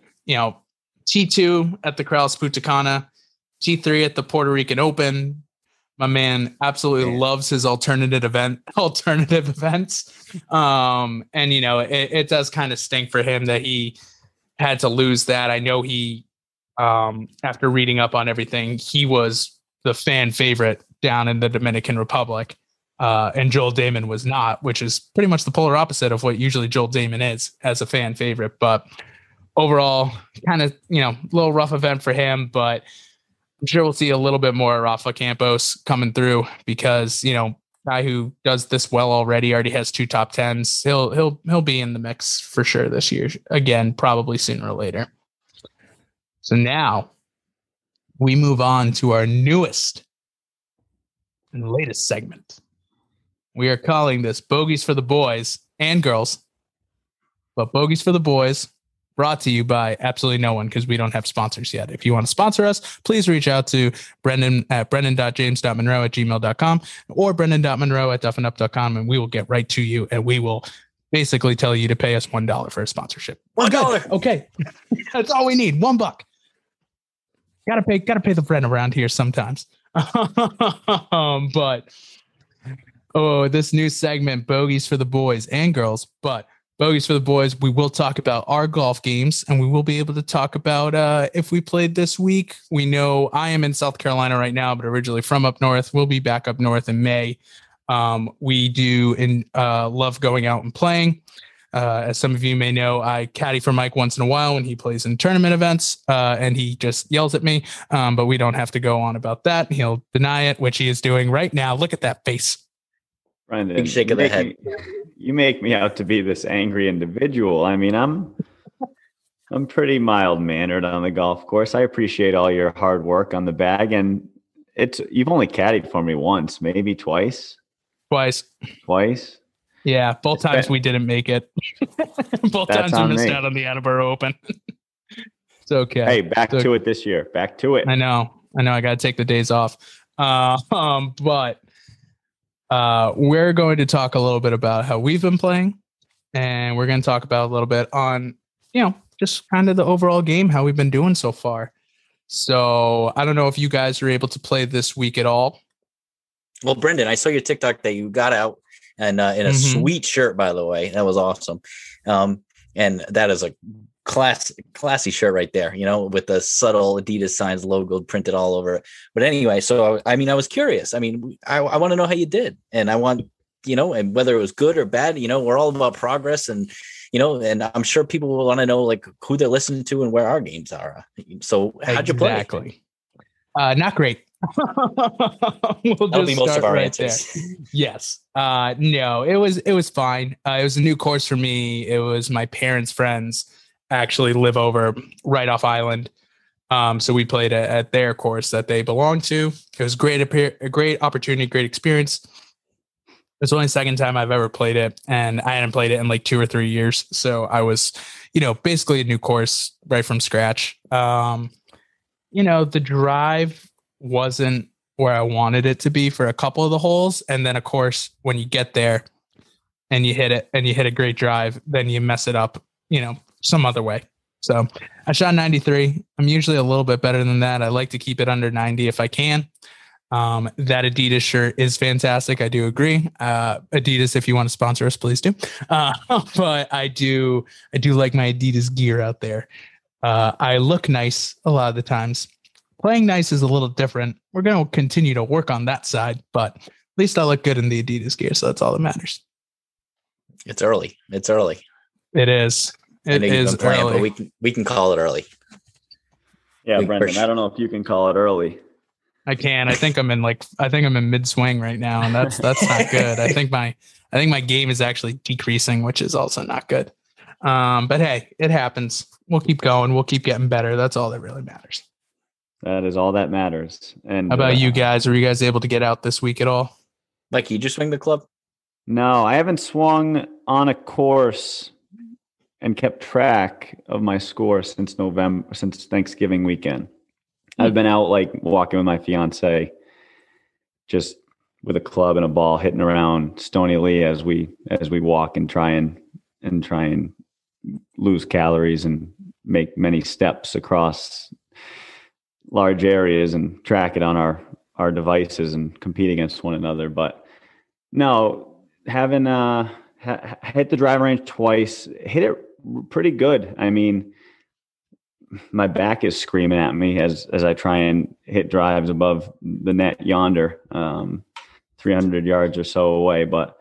T2 at the Corales Punta Cana, T3 at the Puerto Rican Open. My man absolutely loves his alternative events. And, it does kind of stink for him that he had to lose that. I know he, after reading up on everything, he was the fan favorite down in the Dominican Republic. And Joel Damon was not, which is pretty much the polar opposite of what usually Joel Damon is as a fan favorite. But overall, kind of, little rough event for him, but I'm sure we'll see a little bit more Rafa Campos coming through because, guy who does this well already has 2 top 10s. He'll be in the mix for sure this year. Again, probably sooner or later. So now we move on to our newest and latest segment. We are calling this Bogeys for the Boys and Girls, but Bogeys for the Boys. Brought to you by absolutely no one because we don't have sponsors yet. If you want to sponsor us, please reach out to Brendan at brendan.james.monroe@gmail.com or brendan.monroe@duffandup.com, and we will get right to you, and we will basically tell you to pay us $1 for a sponsorship. $1. Okay. That's all we need. $1. Gotta pay the rent around here sometimes. But this new segment, Bogeys for the Boys and Girls, but Bogeys for the Boys, we will talk about our golf games, and we will be able to talk about if we played this week. We know I am in South Carolina right now, but originally from up north. We'll be back up north in May. We do love going out and playing. As some of you may know, I caddy for Mike once in a while when he plays in tournament events, and he just yells at me. But we don't have to go on about that. He'll deny it, which he is doing right now. Look at that face. Brendan, Big shake of the head. You make me out to be this angry individual. I mean, I'm pretty mild mannered on the golf course. I appreciate all your hard work on the bag, and you've only caddied for me once, maybe twice. Twice. Yeah, both times we didn't make it. Both times we missed out on the Attleboro Open. It's okay. Hey, back to it this year. Back to it. I know. I got to take the days off. But we're going to talk a little bit about how we've been playing, and we're going to talk about a little bit on, just kind of the overall game, how we've been doing so far. So I don't know if you guys are able to play this week at all. Well, Brendan, I saw your TikTok that you got out and in a sweet shirt, by the way. That was awesome. And that is a classy shirt right there, with the subtle Adidas signs logo printed all over it. But anyway, so I was curious. I want to know how you did, and I want, and whether it was good or bad. We're all about progress, and and I'm sure people will want to know like who they're listening to and where our games are. So how'd you play? Exactly. Not great. That'll be most of our answers. There. Yes. No, it was fine. It was a new course for me. It was my parents' friends actually live over right off island. So we played at their course that they belong to. It was a great opportunity, great experience. It's only the second time I've ever played it, and I hadn't played it in like 2 or 3 years. So I was, basically a new course right from scratch. The drive wasn't where I wanted it to be for a couple of the holes. And then of course, when you get there and you hit it and you hit a great drive, then you mess it up, some other way. So I shot 93. I'm usually a little bit better than that. I like to keep it under 90 if I can. That Adidas shirt is fantastic. I do agree. Adidas, if you want to sponsor us, please do. But I do like my Adidas gear out there. I look nice a lot of the times. Playing nice is a little different. We're going to continue to work on that side, but at least I look good in the Adidas gear. So that's all that matters. It's early. It is. It is early. But we can call it early. Yeah, Brendan, I don't know if you can call it early. I can. I think I'm in mid swing right now, and that's not good. I think my game is actually decreasing, which is also not good. But hey, it happens. We'll keep going. We'll keep getting better. That's all that really matters. That is all that matters. And how about you guys? Are you guys able to get out this week at all? Like, you just swing the club? No, I haven't swung on a course and kept track of my score since Thanksgiving weekend. I've been out like walking with my fiance, just with a club and a ball, hitting around Stony Lee as we walk and try and lose calories and make many steps across large areas and track it on our devices and compete against one another. But no, having hit the driving range twice, hit it pretty good. I mean, my back is screaming at me as I try and hit drives above the net yonder, 300 yards or so away. But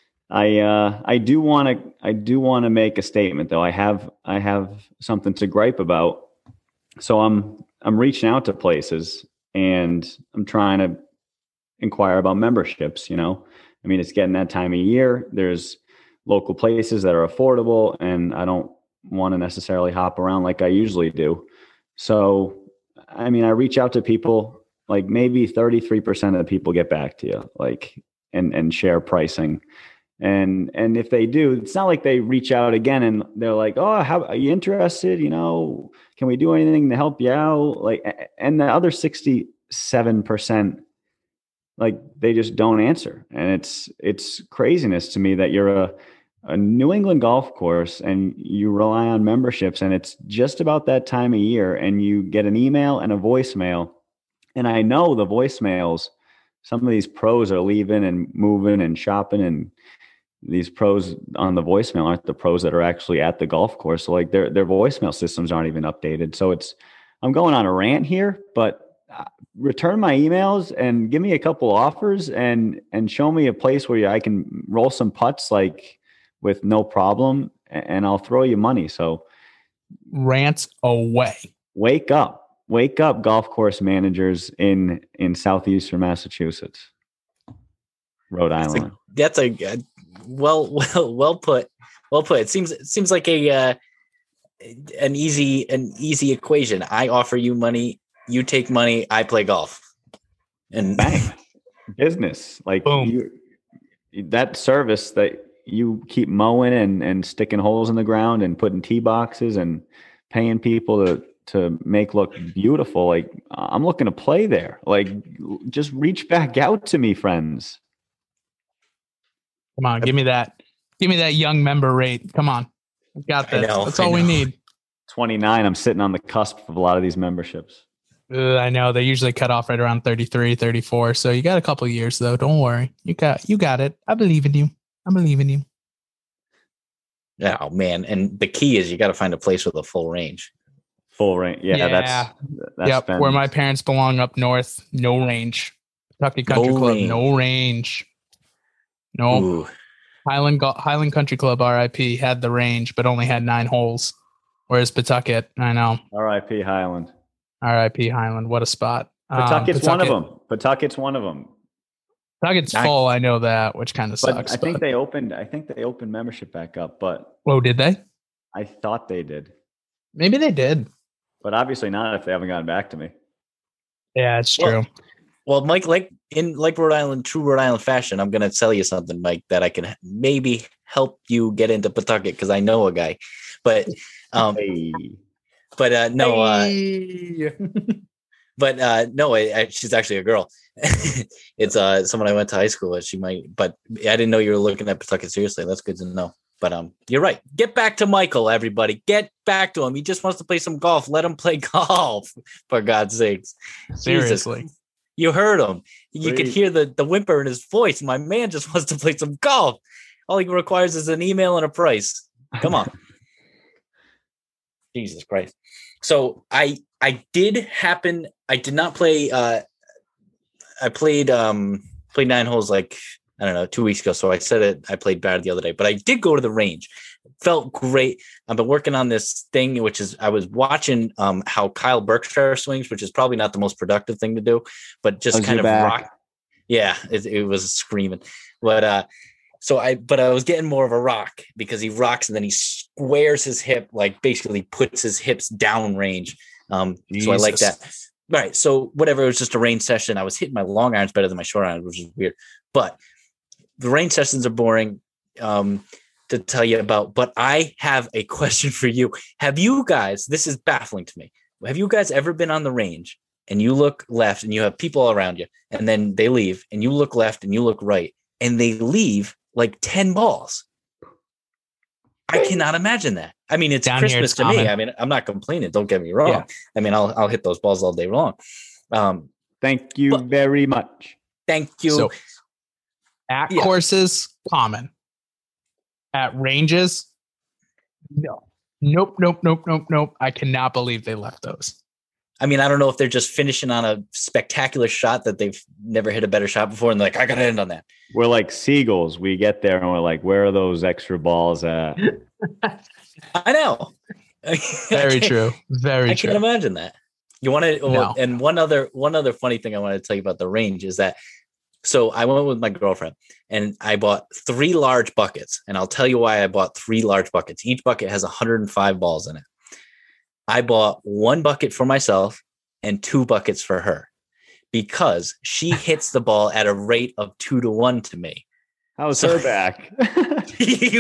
I do want to make a statement though. I have something to gripe about. So I'm reaching out to places and I'm trying to inquire about memberships. I mean, it's getting that time of year. There's local places that are affordable, and I don't want to necessarily hop around like I usually do. So, I mean, I reach out to people, like maybe 33% of the people get back to you, like, and share pricing. And if they do, it's not like they reach out again and they're like, oh, how are you interested? Can we do anything to help you out? Like, and the other 67%, like, they just don't answer. And it's craziness to me that you're a New England golf course and you rely on memberships, and it's just about that time of year and you get an email and a voicemail. And I know the voicemails, some of these pros are leaving and moving and shopping, and these pros on the voicemail aren't the pros that are actually at the golf course. So like their voicemail systems aren't even updated. So I'm going on a rant here, but return my emails and give me a couple offers and show me a place where I can roll some putts, like, with no problem, and I'll throw you money. So Rant away. wake up, golf course managers in southeastern Massachusetts, Rhode Island. That's a well put. Well put. It seems like an easy equation. I offer you money, you take money, I play golf, and bang, business. Like that service that you keep mowing and sticking holes in the ground and putting tee boxes and paying people to make look beautiful. Like, I'm looking to play there. Like, just reach back out to me, friends. Come on, give me that young member rate. Come on. We got this. That's all we need. 29. I'm sitting on the cusp of a lot of these memberships. I know they usually cut off right around 33, 34. So you got a couple of years though. Don't worry. You got it. I believe in you. Oh man. And the key is you got to find a place with a full range. Yeah. That's where my parents belong up north. No range. Kentucky Country Club. No range. No. Highland Country Club, RIP, had the range, but only had 9 holes. Whereas Pawtucket, I know. RIP Highland. What a spot. Pawtucket's one of them. Pawtucket's full. I know that, which kind of sucks. I think they opened membership back up, but did they? I thought they did. Maybe they did, but obviously not if they haven't gotten back to me. Yeah, it's true. Well, Mike, in Rhode Island, true Rhode Island fashion, I'm going to tell you something, Mike, that I can maybe help you get into Pawtucket because I know a guy. But, no, she's actually a girl. It's someone I went to high school with. She might, but I didn't know you were looking at Pawtucket seriously. That's good to know. But you're right. Get back to Michael, everybody. Get back to him. He just wants to play some golf. Let him play golf, for God's sakes. Seriously. Jesus. You heard him. You could hear the whimper in his voice. My man just wants to play some golf. All he requires is an email and a price. Come on. Jesus Christ. So I did not play. I played 9 holes like, I don't know, 2 weeks ago. So I said it. I played bad the other day, but I did go to the range. Felt great. I've been working on this thing, which is I was watching how Kyle Berkshire swings, which is probably not the most productive thing to do, but just kind of rock. Yeah, it was screaming. But I was getting more of a rock because he rocks and then he squares his hip, like basically puts his hips down range. So I like that. All right. So whatever, it was just a range session. I was hitting my long irons better than my short irons, which is weird. But the range sessions are boring. To tell you about, but I have a question for you. Have you guys, this is baffling to me. Have you guys ever been on the range and you look left and you have people around you and then they leave and you look left and you look right and they leave like 10 balls? I cannot imagine that. I mean, it's Christmas to me. I mean, I'm not complaining. Don't get me wrong. Yeah. I mean, I'll hit those balls all day long. Thank you very much. Thank you. So at courses, common. At ranges, no. Nope. I cannot believe they left those. I mean, I don't know if they're just finishing on a spectacular shot that they've never hit a better shot before. And they're like, I got to end on that. We're like seagulls. We get there and we're like, where are those extra balls at? I know. Very true. I can't imagine that. You want to, no. And one other funny thing I want to tell you about the range is that, so I went with my girlfriend and I bought 3 large buckets, and I'll tell you why I bought 3 large buckets. Each bucket has 105 balls in it. I bought 1 bucket for myself and 2 buckets for her because she hits the ball at a rate of 2-1 to me. How's her back? She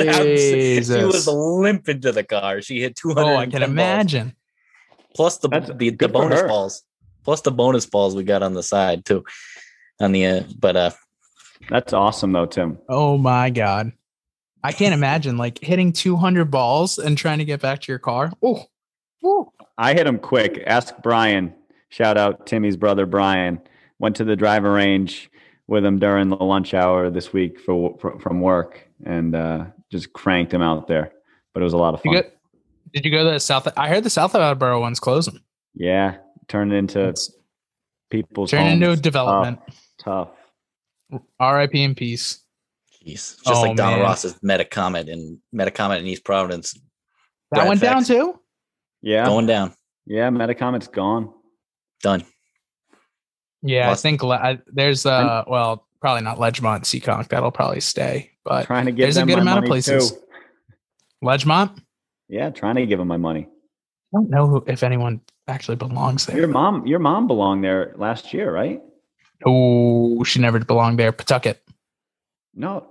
was limping to the car. She hit 200. Oh, I can imagine. Plus the bonus balls. Plus the bonus balls we got on the side too. On the that's awesome though, Tim. Oh my God. I can't imagine like hitting 200 balls and trying to get back to your car. Oh, I hit him quick. Ask Brian. Shout out Timmy's brother Brian. Went to the driver range with him during the lunch hour this week from work and just cranked him out there. But it was a lot of fun. Did you go to the South? I heard the South Attleboro one's closing. Yeah, turned into people's into a development. Tough. R.I.P. in peace. Jeez. Just like Donna Ross's Metacomet in East Providence. That Brad went down Fax. too? Yeah. Going down. Yeah, Metacomet's gone. Done. Yeah, Lost. I think there's probably not Ledgemont and Seekonk. That'll probably stay, but Trying to give there's a them good my amount of money places. too. Ledgemont? Yeah, trying to give them my money. I don't know if anyone actually belongs there. Your mom belonged there last year, right? Oh, she never belonged there. Pawtucket. No,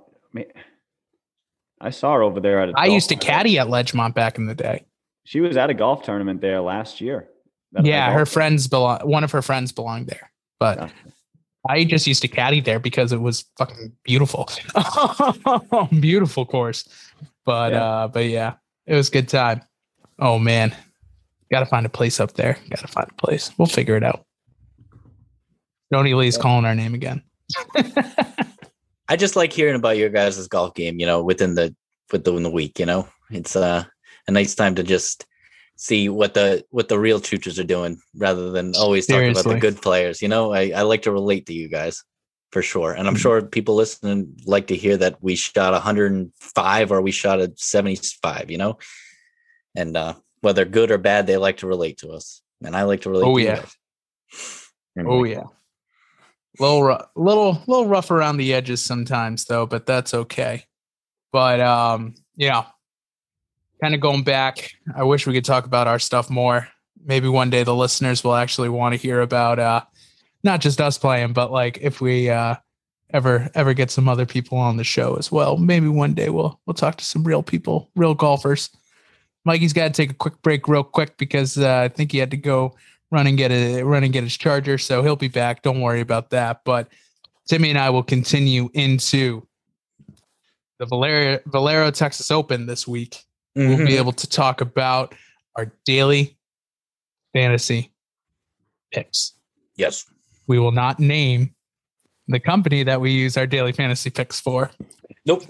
I saw her over there at I used to caddy at Ledgemont back in the day. She was at a golf tournament there last year. Yeah, one of her friends belonged there. But Gotcha. I just used to caddy there because it was fucking beautiful. Beautiful course. But yeah, it was a good time. Oh man. Gotta find a place up there. Gotta find a place. We'll figure it out. Joni Lee's calling our name again. I just like hearing about your guys' golf game, within the week, It's a nice time to just see what the real choochers are doing rather than always talking about the good players. I like to relate to you guys for sure. And I'm sure people listening like to hear that we shot 105 or we shot a 75, and whether good or bad, they like to relate to us. And I like to relate to you guys. Anyway. Oh yeah. Little rough around the edges sometimes though, but that's okay. But kind of going back, I wish we could talk about our stuff more. Maybe one day the listeners will actually want to hear about not just us playing, but like if we ever get some other people on the show as well. Maybe one day we'll talk to some real people, real golfers. Mikey's got to take a quick break real quick because I think he had to go run and get his charger. So he'll be back. Don't worry about that. But Timmy and I will continue into the Valero Texas Open this week. Mm-hmm. We'll be able to talk about our daily fantasy picks. Yes. We will not name the company that we use our daily fantasy picks for. Nope.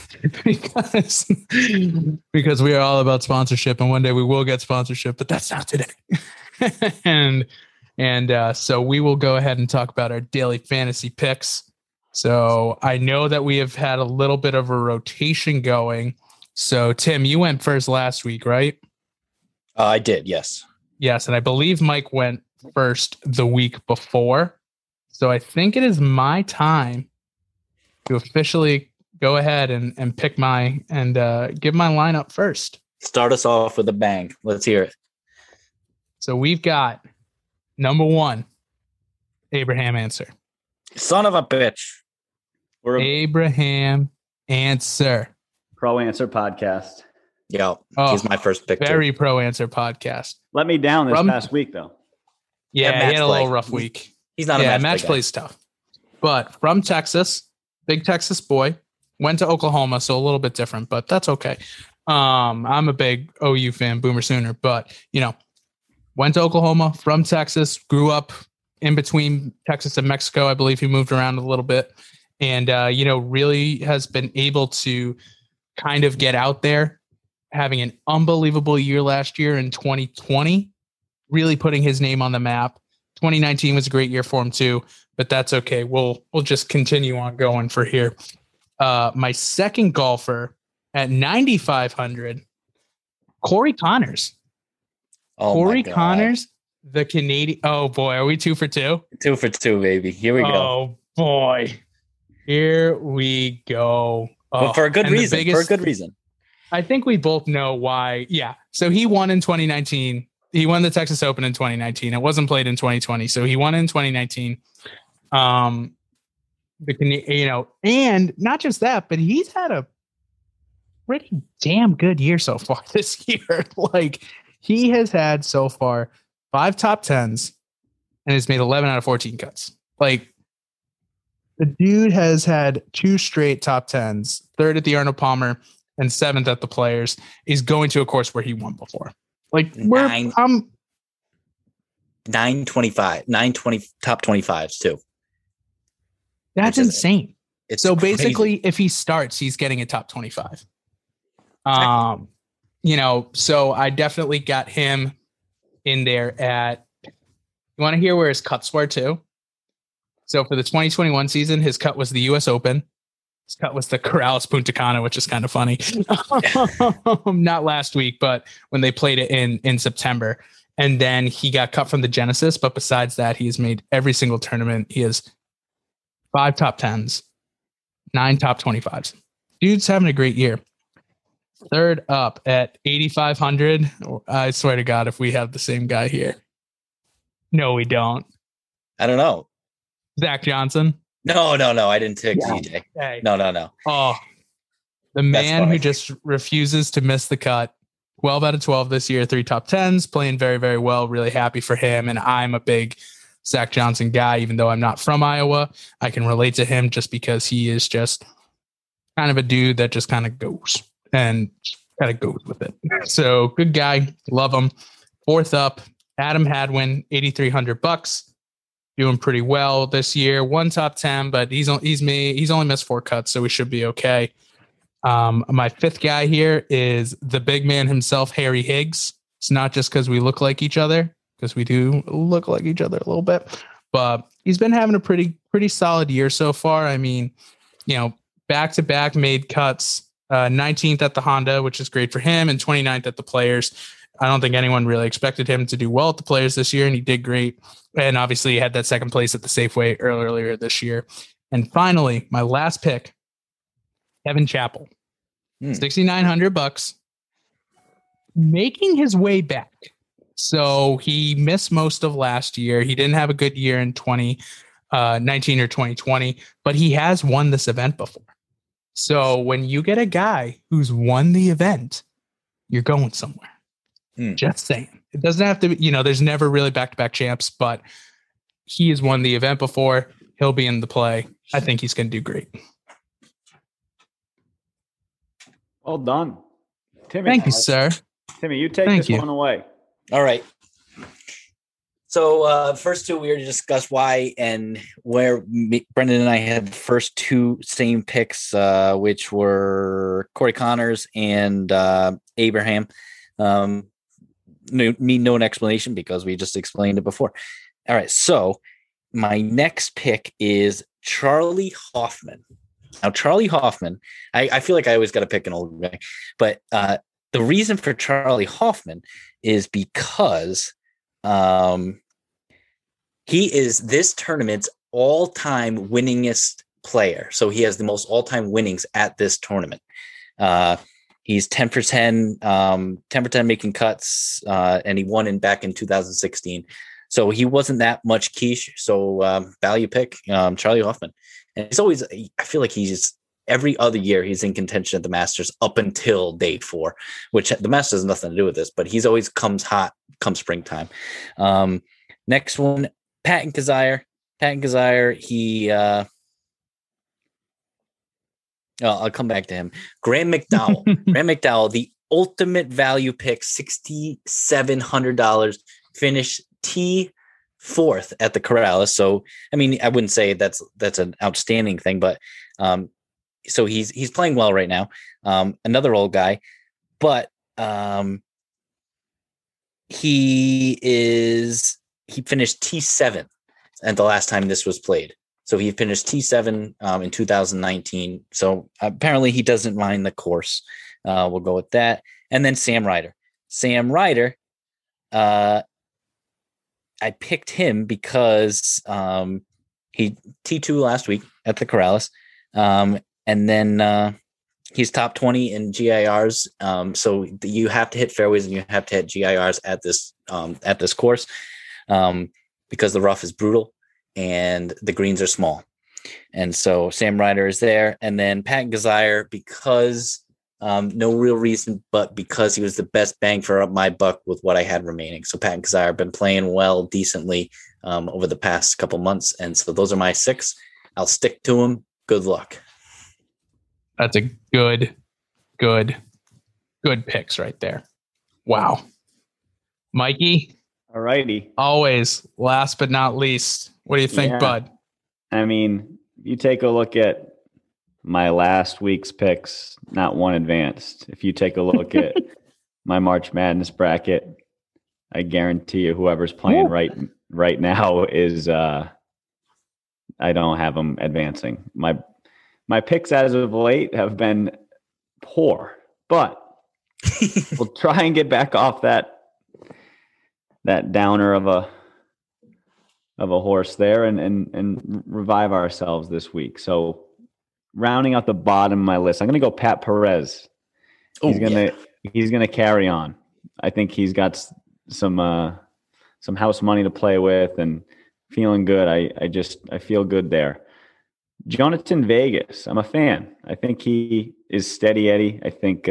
Because we are all about sponsorship, and one day we will get sponsorship, but that's not today. and so we will go ahead and talk about our daily fantasy picks. So I know that we have had a little bit of a rotation going. So Tim, you went first last week, right? I did. Yes. Yes. And I believe Mike went first the week before. So I think it is my time to officially go ahead and pick give my lineup first. Start us off with a bang. Let's hear it. So we've got number 1, Abraham Ancer. Son of a bitch. Abraham Ancer. Pro Answer podcast. Yeah, he's my first pick. Very too. Pro Answer podcast. Let me down this past week, though. Yeah, he had a little rough week. He's not a match play's tough. But from Texas, big Texas boy, went to Oklahoma, so a little bit different, but that's okay. I'm a big OU fan, Boomer Sooner, but went to Oklahoma, from Texas, grew up in between Texas and Mexico. I believe he moved around a little bit, and really has been able to kind of get out there, having an unbelievable year last year in 2020, really putting his name on the map. 2019 was a great year for him too, but that's okay. We'll just continue on going for here. My second golfer at 9,500, Corey Connors. Corey Connors, the Canadian. Oh boy, are we 2 for 2? 2 for 2, baby. Here we go. Oh boy, here we go. But for a good reason. I think we both know why. Yeah. So he won in 2019. He won the Texas Open in 2019. It wasn't played in 2020. So he won in 2019. And not just that, but he's had a pretty damn good year so far this year. Like he has had so far 5 top 10s and has made 11 out of 14 cuts. Like the dude has had 2 straight top 10s, 3rd at the Arnold Palmer and 7th at the Players. He's going to a course where he won before. Like 925, 920 top 25s too. That's insane. It's so crazy. Basically, if he starts, he's getting a top 25. So I definitely got him in there at. You want to hear where his cuts were too? So for the 2021 season, his cut was the U.S. Open, His cut was the Corrales Punta Cana, which is kind of funny. Not last week, but when they played it in September. And then he got cut from the Genesis. But besides that, he's made every single tournament. He has 5 top 10s, 9 top 25s. Dude's having a great year. Third up at 8,500. I swear to God, if we have the same guy here. No, we don't. I don't know. Zach Johnson. No. I didn't take CJ. Hey. No. Oh, the man who just refuses to miss the cut. 12 out of 12 this year, 3 top 10s, playing very, very well. Really happy for him. And I'm a big Zach Johnson guy, even though I'm not from Iowa. I can relate to him just because he is just kind of a dude that just kind of goes and kind of goes with it. So good guy. Love him. Fourth up, Adam Hadwin, $8,300. Doing pretty well this year. 1 top 10, but he's only missed 4 cuts, so we should be okay. My fifth guy here is the big man himself, Harry Higgs. It's not just because we look like each other, because we do look like each other a little bit, but he's been having a pretty solid year so far. I mean, back-to-back made cuts, 19th at the Honda, which is great for him, and 29th at the Players. I don't think anyone really expected him to do well at the Players this year, and he did great. And obviously he had that second place at the Safeway earlier this year. And finally, my last pick, Kevin Chappell, $6,900, making his way back. So he missed most of last year. He didn't have a good year in 2019 or 2020, but he has won this event before. So when you get a guy who's won the event, you're going somewhere. Just saying. It doesn't have to be, there's never really back-to-back champs, but he has won the event before. He'll be in the play. I think he's going to do great. Well done, Timmy. Thank you, sir. Timmy, you take this one away. All right. So first two, we were to discuss why and where Brendan and I had the first 2 same picks, which were Corey Connors and Abraham. Need no explanation because we just explained it before. All right. So my next pick is Charlie Hoffman. Now, Charlie Hoffman, I feel like I always got to pick an old guy, but the reason for Charlie Hoffman is because he is this tournament's all-time winningest player. So he has the most all-time winnings at this tournament. He's 10 for 10, 10 for 10 making cuts, and he won back in 2016. So he wasn't that much quiche. So value pick, Charlie Hoffman. And he's always, I feel like every other year he's in contention at the Masters up until day 4, which the Masters has nothing to do with this, but he's always comes hot come springtime. Next one, Patton Kizzire. He, I'll come back to him. Graham McDowell, the ultimate value pick, $6,700, finished T4th at the Corrales. So, I mean, I wouldn't say that's an outstanding thing, but so he's playing well right now. Another old guy, but he finished T7 at the last time this was played. So he finished T7 in 2019. So apparently he doesn't mind the course. We'll go with that. And then Sam Ryder. I picked him because he T2 last week at the Corrales. And then he's top 20 in GIRs. So you have to hit fairways and you have to hit GIRs at this course because the rough is brutal and the greens are small. And so Sam Ryder is there. And then Pat Kizzire, because no real reason, but because he was the best bang for my buck with what I had remaining. So Pat Kizzire have been playing well, decently over the past couple months. And so those are my 6. I'll stick to them. Good luck. That's a good picks right there. Wow. Mikey. All righty. Always last but not least. What do you think, bud? I mean, you take a look at my last week's picks, not one advanced. If you take a look at my March Madness bracket, I guarantee you whoever's playing right now is I don't have them advancing. My my picks as of late have been poor, but we'll try and get back off that downer of a horse there and revive ourselves this week. So rounding out the bottom of my list, I'm going to go Pat Perez. He's going to carry on. I think he's got some house money to play with and feeling good. I feel good there. Jonathan Vegas, I'm a fan. I think he is steady Eddie. I think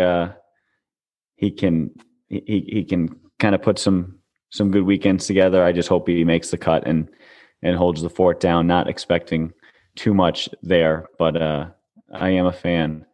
he can kind of put some good weekends together. I just hope he makes the cut and holds the fort down. Not expecting too much there, but I am a fan.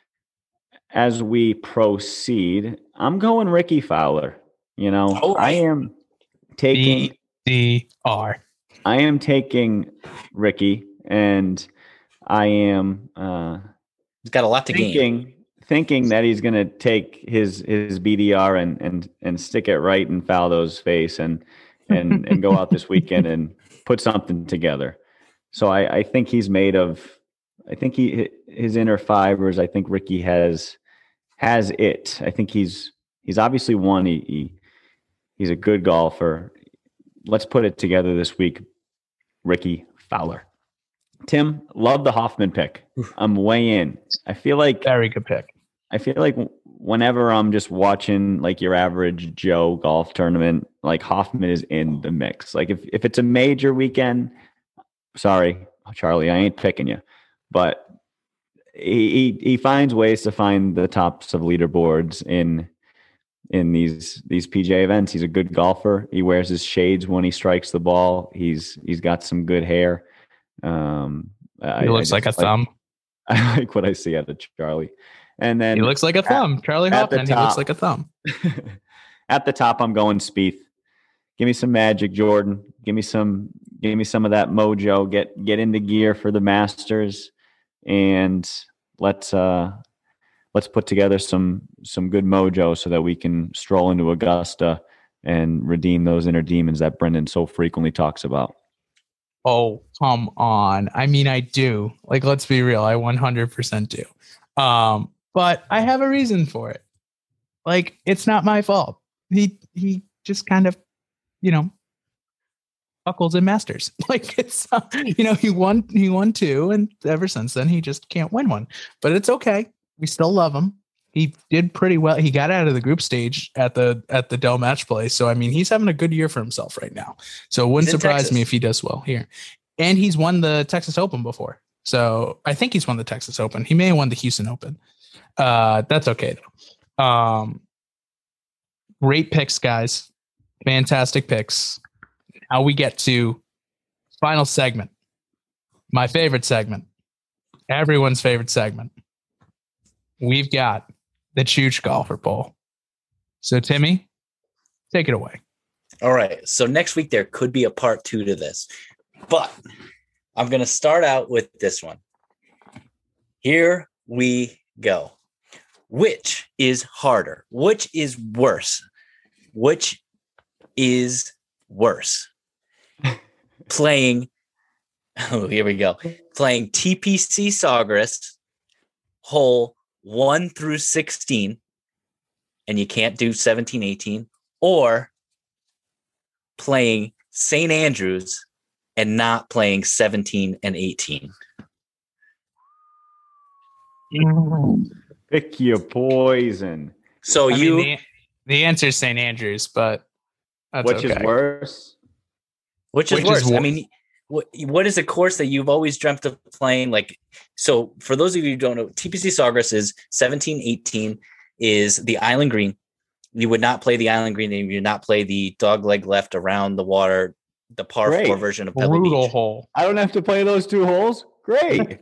As we proceed, I'm going Ricky Fowler. I am taking BDR. I am taking Ricky, and I am he's got a lot to gain. Thinking that he's going to take his BDR and stick it right in Faldo's face and go out this weekend and put something together. So I think he's made of. I think his inner fibers. I think Ricky has it. I think he's obviously won. He's a good golfer. Let's put it together this week. Ricky Fowler. Tim, love the Hoffman pick. I'm way in. I feel like very good pick. I feel like whenever I'm just watching like your average Joe golf tournament, like Hoffman is in the mix. Like if it's a major weekend, sorry, Charlie, I ain't picking you. But he finds ways to find the tops of leaderboards in these PJ events. He's a good golfer. He wears his shades when he strikes the ball. He's got some good hair. He looks like a thumb. I like what I see out of Charlie. And then he looks like a thumb. Charlie Hoffman, he looks like a thumb. At the top, I'm going Spieth. Give me some magic, Jordan. Give me some of that mojo. Get into gear for the Masters, and let's put together some good mojo so that we can stroll into Augusta and redeem those inner demons that Brendan so frequently talks about. Oh, come on. I mean, I do. Like, let's be real. I 100% do. But I have a reason for it. Like, it's not my fault. He just kind of, buckles in Masters. Like, it's, he won two, and ever since then he just can't win one. But it's okay. We still love him. He did pretty well. He got out of the group stage at the Dell Match Play. So, I mean, he's having a good year for himself right now. So it wouldn't surprise me if he does well here. And he's won the Texas Open before. So I think he's won the Texas Open. He may have won the Houston Open. That's okay, though. Great picks, guys. Fantastic picks. Now we get to final segment. My favorite segment. Everyone's favorite segment. We've got the Chooch Golfer Bowl. So, Timmy, take it away. All right. So next week there could be a part 2 to this, but I'm going to start out with this one. Here we go. Which is harder? Which is worse? Which is worse? Playing, here we go. Playing TPC Sawgrass, hole 1 through 16, and you can't do 17, 18, or playing St. Andrews and not playing 17 and 18. Pick your poison. So the answer is St. Andrews, but that's which is worse? Which is worse? I mean, what is a course that you've always dreamt of playing? Like, so for those of you who don't know, TPC Sawgrass is 17, 18 is the Island Green. You would not play the Island Green, and you would not play the dog leg left around the water, the par 4 version of Pebble Brutal Beach. hole. I don't have to play those 2 holes. Great.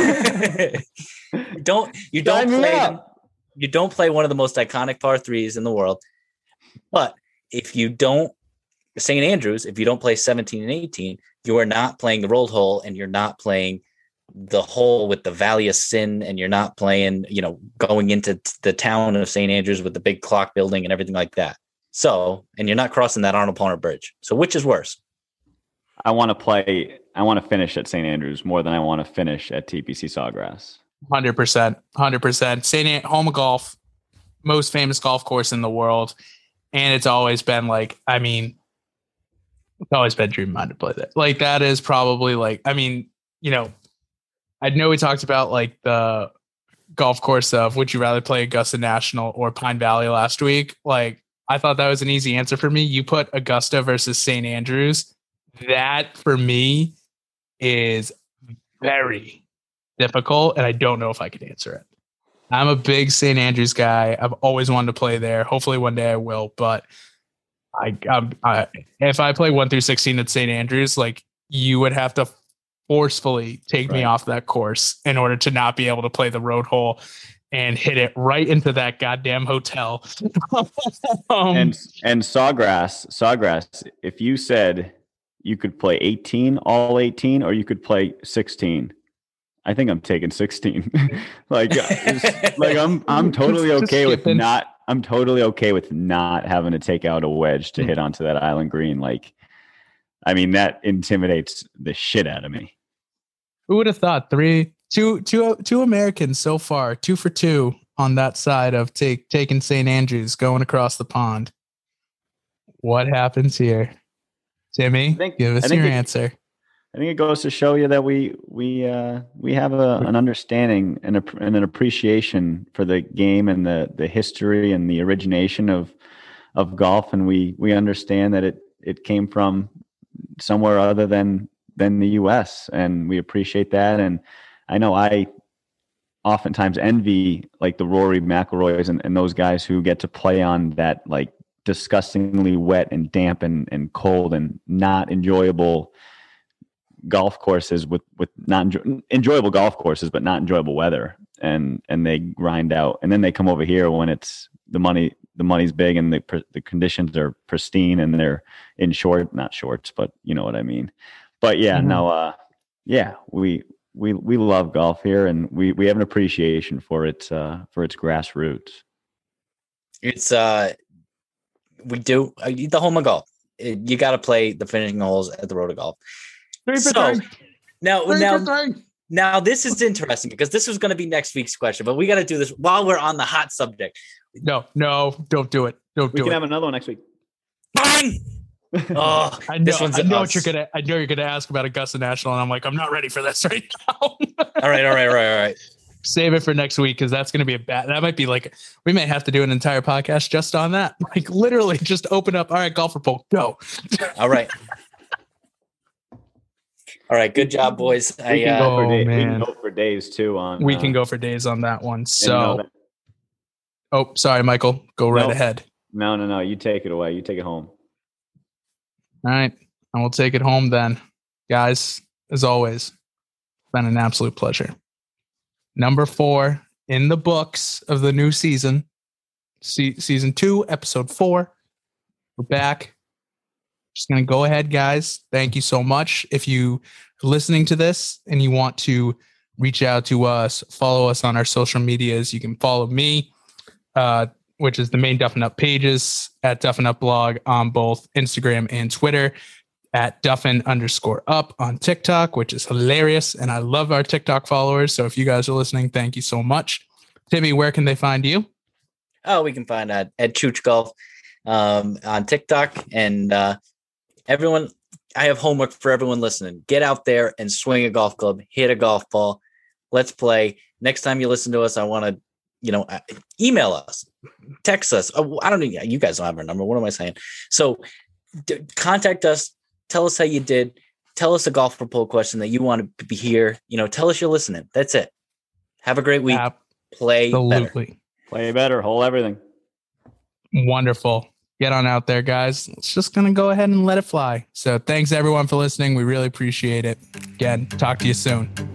You don't play them. You don't play one of the most iconic par 3s in the world. But if you don't, St. Andrews, if you don't play 17 and 18, you are not playing the rolled hole, and you're not playing the hole with the Valley of Sin, and you're not playing, going into the town of St. Andrews with the big clock building and everything like that. So, and you're not crossing that Arnold Palmer Bridge. So which is worse? I want to finish at St. Andrews more than I want to finish at TPC Sawgrass. 100%. Home of golf, most famous golf course in the world. And it's always been like, I mean, it's always been dream mine to play that. Like that is probably like, I mean, you know, I know we talked about like the golf course of would you rather play Augusta National or Pine Valley last week? Like I thought that was an easy answer for me. You put Augusta versus St. Andrews. That for me is very difficult. And I don't know if I could answer it. I'm a big St. Andrews guy. I've always wanted to play there. Hopefully one day I will, but if I play 1 through 16 at St. Andrews, like you would have to forcefully take me off that course in order to not be able to play the road hole and hit it right into that goddamn hotel. And Sawgrass, if you said you could play 18, all 18, or you could play 16, I think I'm taking 16. I'm totally okay with not. I'm totally okay with not having to take out a wedge to hit onto that island green. Like, I mean, that intimidates the shit out of me. Who would have thought? Two Americans so far, 2 for 2 on that side of taking St. Andrews, going across the pond. What happens here? Timmy, give us your answer. I think it goes to show you that we have an understanding and an appreciation for the game and the history and the origination of golf, and we understand that it came from somewhere other than the U.S. and we appreciate that. And I know I oftentimes envy like the Rory McIlroys and those guys who get to play on that like disgustingly wet and damp and cold and not enjoyable golf courses with not enjoyable golf courses, but not enjoyable weather. And they grind out, and then they come over here when it's the money's big and the conditions are pristine and they're in not shorts, but you know what I mean? But yeah, we love golf here, and we have an appreciation for its grassroots. It's we do the home of golf. You got to play the finishing holes at the Road of Golf. Now this is interesting because this was going to be next week's question, but we got to do this while we're on the hot subject. No, don't do it. We can have another one next week. Fine. Oh, I know you're gonna ask about Augusta National, and I'm like, I'm not ready for this right now. All right. Save it for next week because that's gonna be that might be like we may have to do an entire podcast just on that. Like literally just open up. All right, golfer poll, go. All right. All right, good job, boys. We can go for days too on. We can go for days on that one. So, sorry, Michael. Go right ahead. No. You take it away. You take it home. All right, I will take it home then, guys. As always, it's been an absolute pleasure. Number 4 in the books of the new season, season 2, episode 4. We're back. Just going to go ahead, guys. Thank you so much. If you are listening to this and you want to reach out to us, follow us on our social medias. You can follow me, which is the main Duffin Up pages at Duffin Up blog on both Instagram and Twitter, at Duffin_up on TikTok, which is hilarious. And I love our TikTok followers. So if you guys are listening, thank you so much. Timmy, where can they find you? Oh, we can find at Chooch Golf on TikTok. And everyone, I have homework for everyone listening. Get out there and swing a golf club, hit a golf ball. Let's play. Next time you listen to us, I want to, email us, text us. I don't know. You guys don't have our number. What am I saying? So contact us. Tell us how you did. Tell us a golf poll question that you want to be here. Tell us you're listening. That's it. Have a great week. Play better. Play better. Hole everything. Wonderful. Get on out there, guys. It's just going to go ahead and let it fly. So thanks everyone for listening. We really appreciate it. Again, talk to you soon.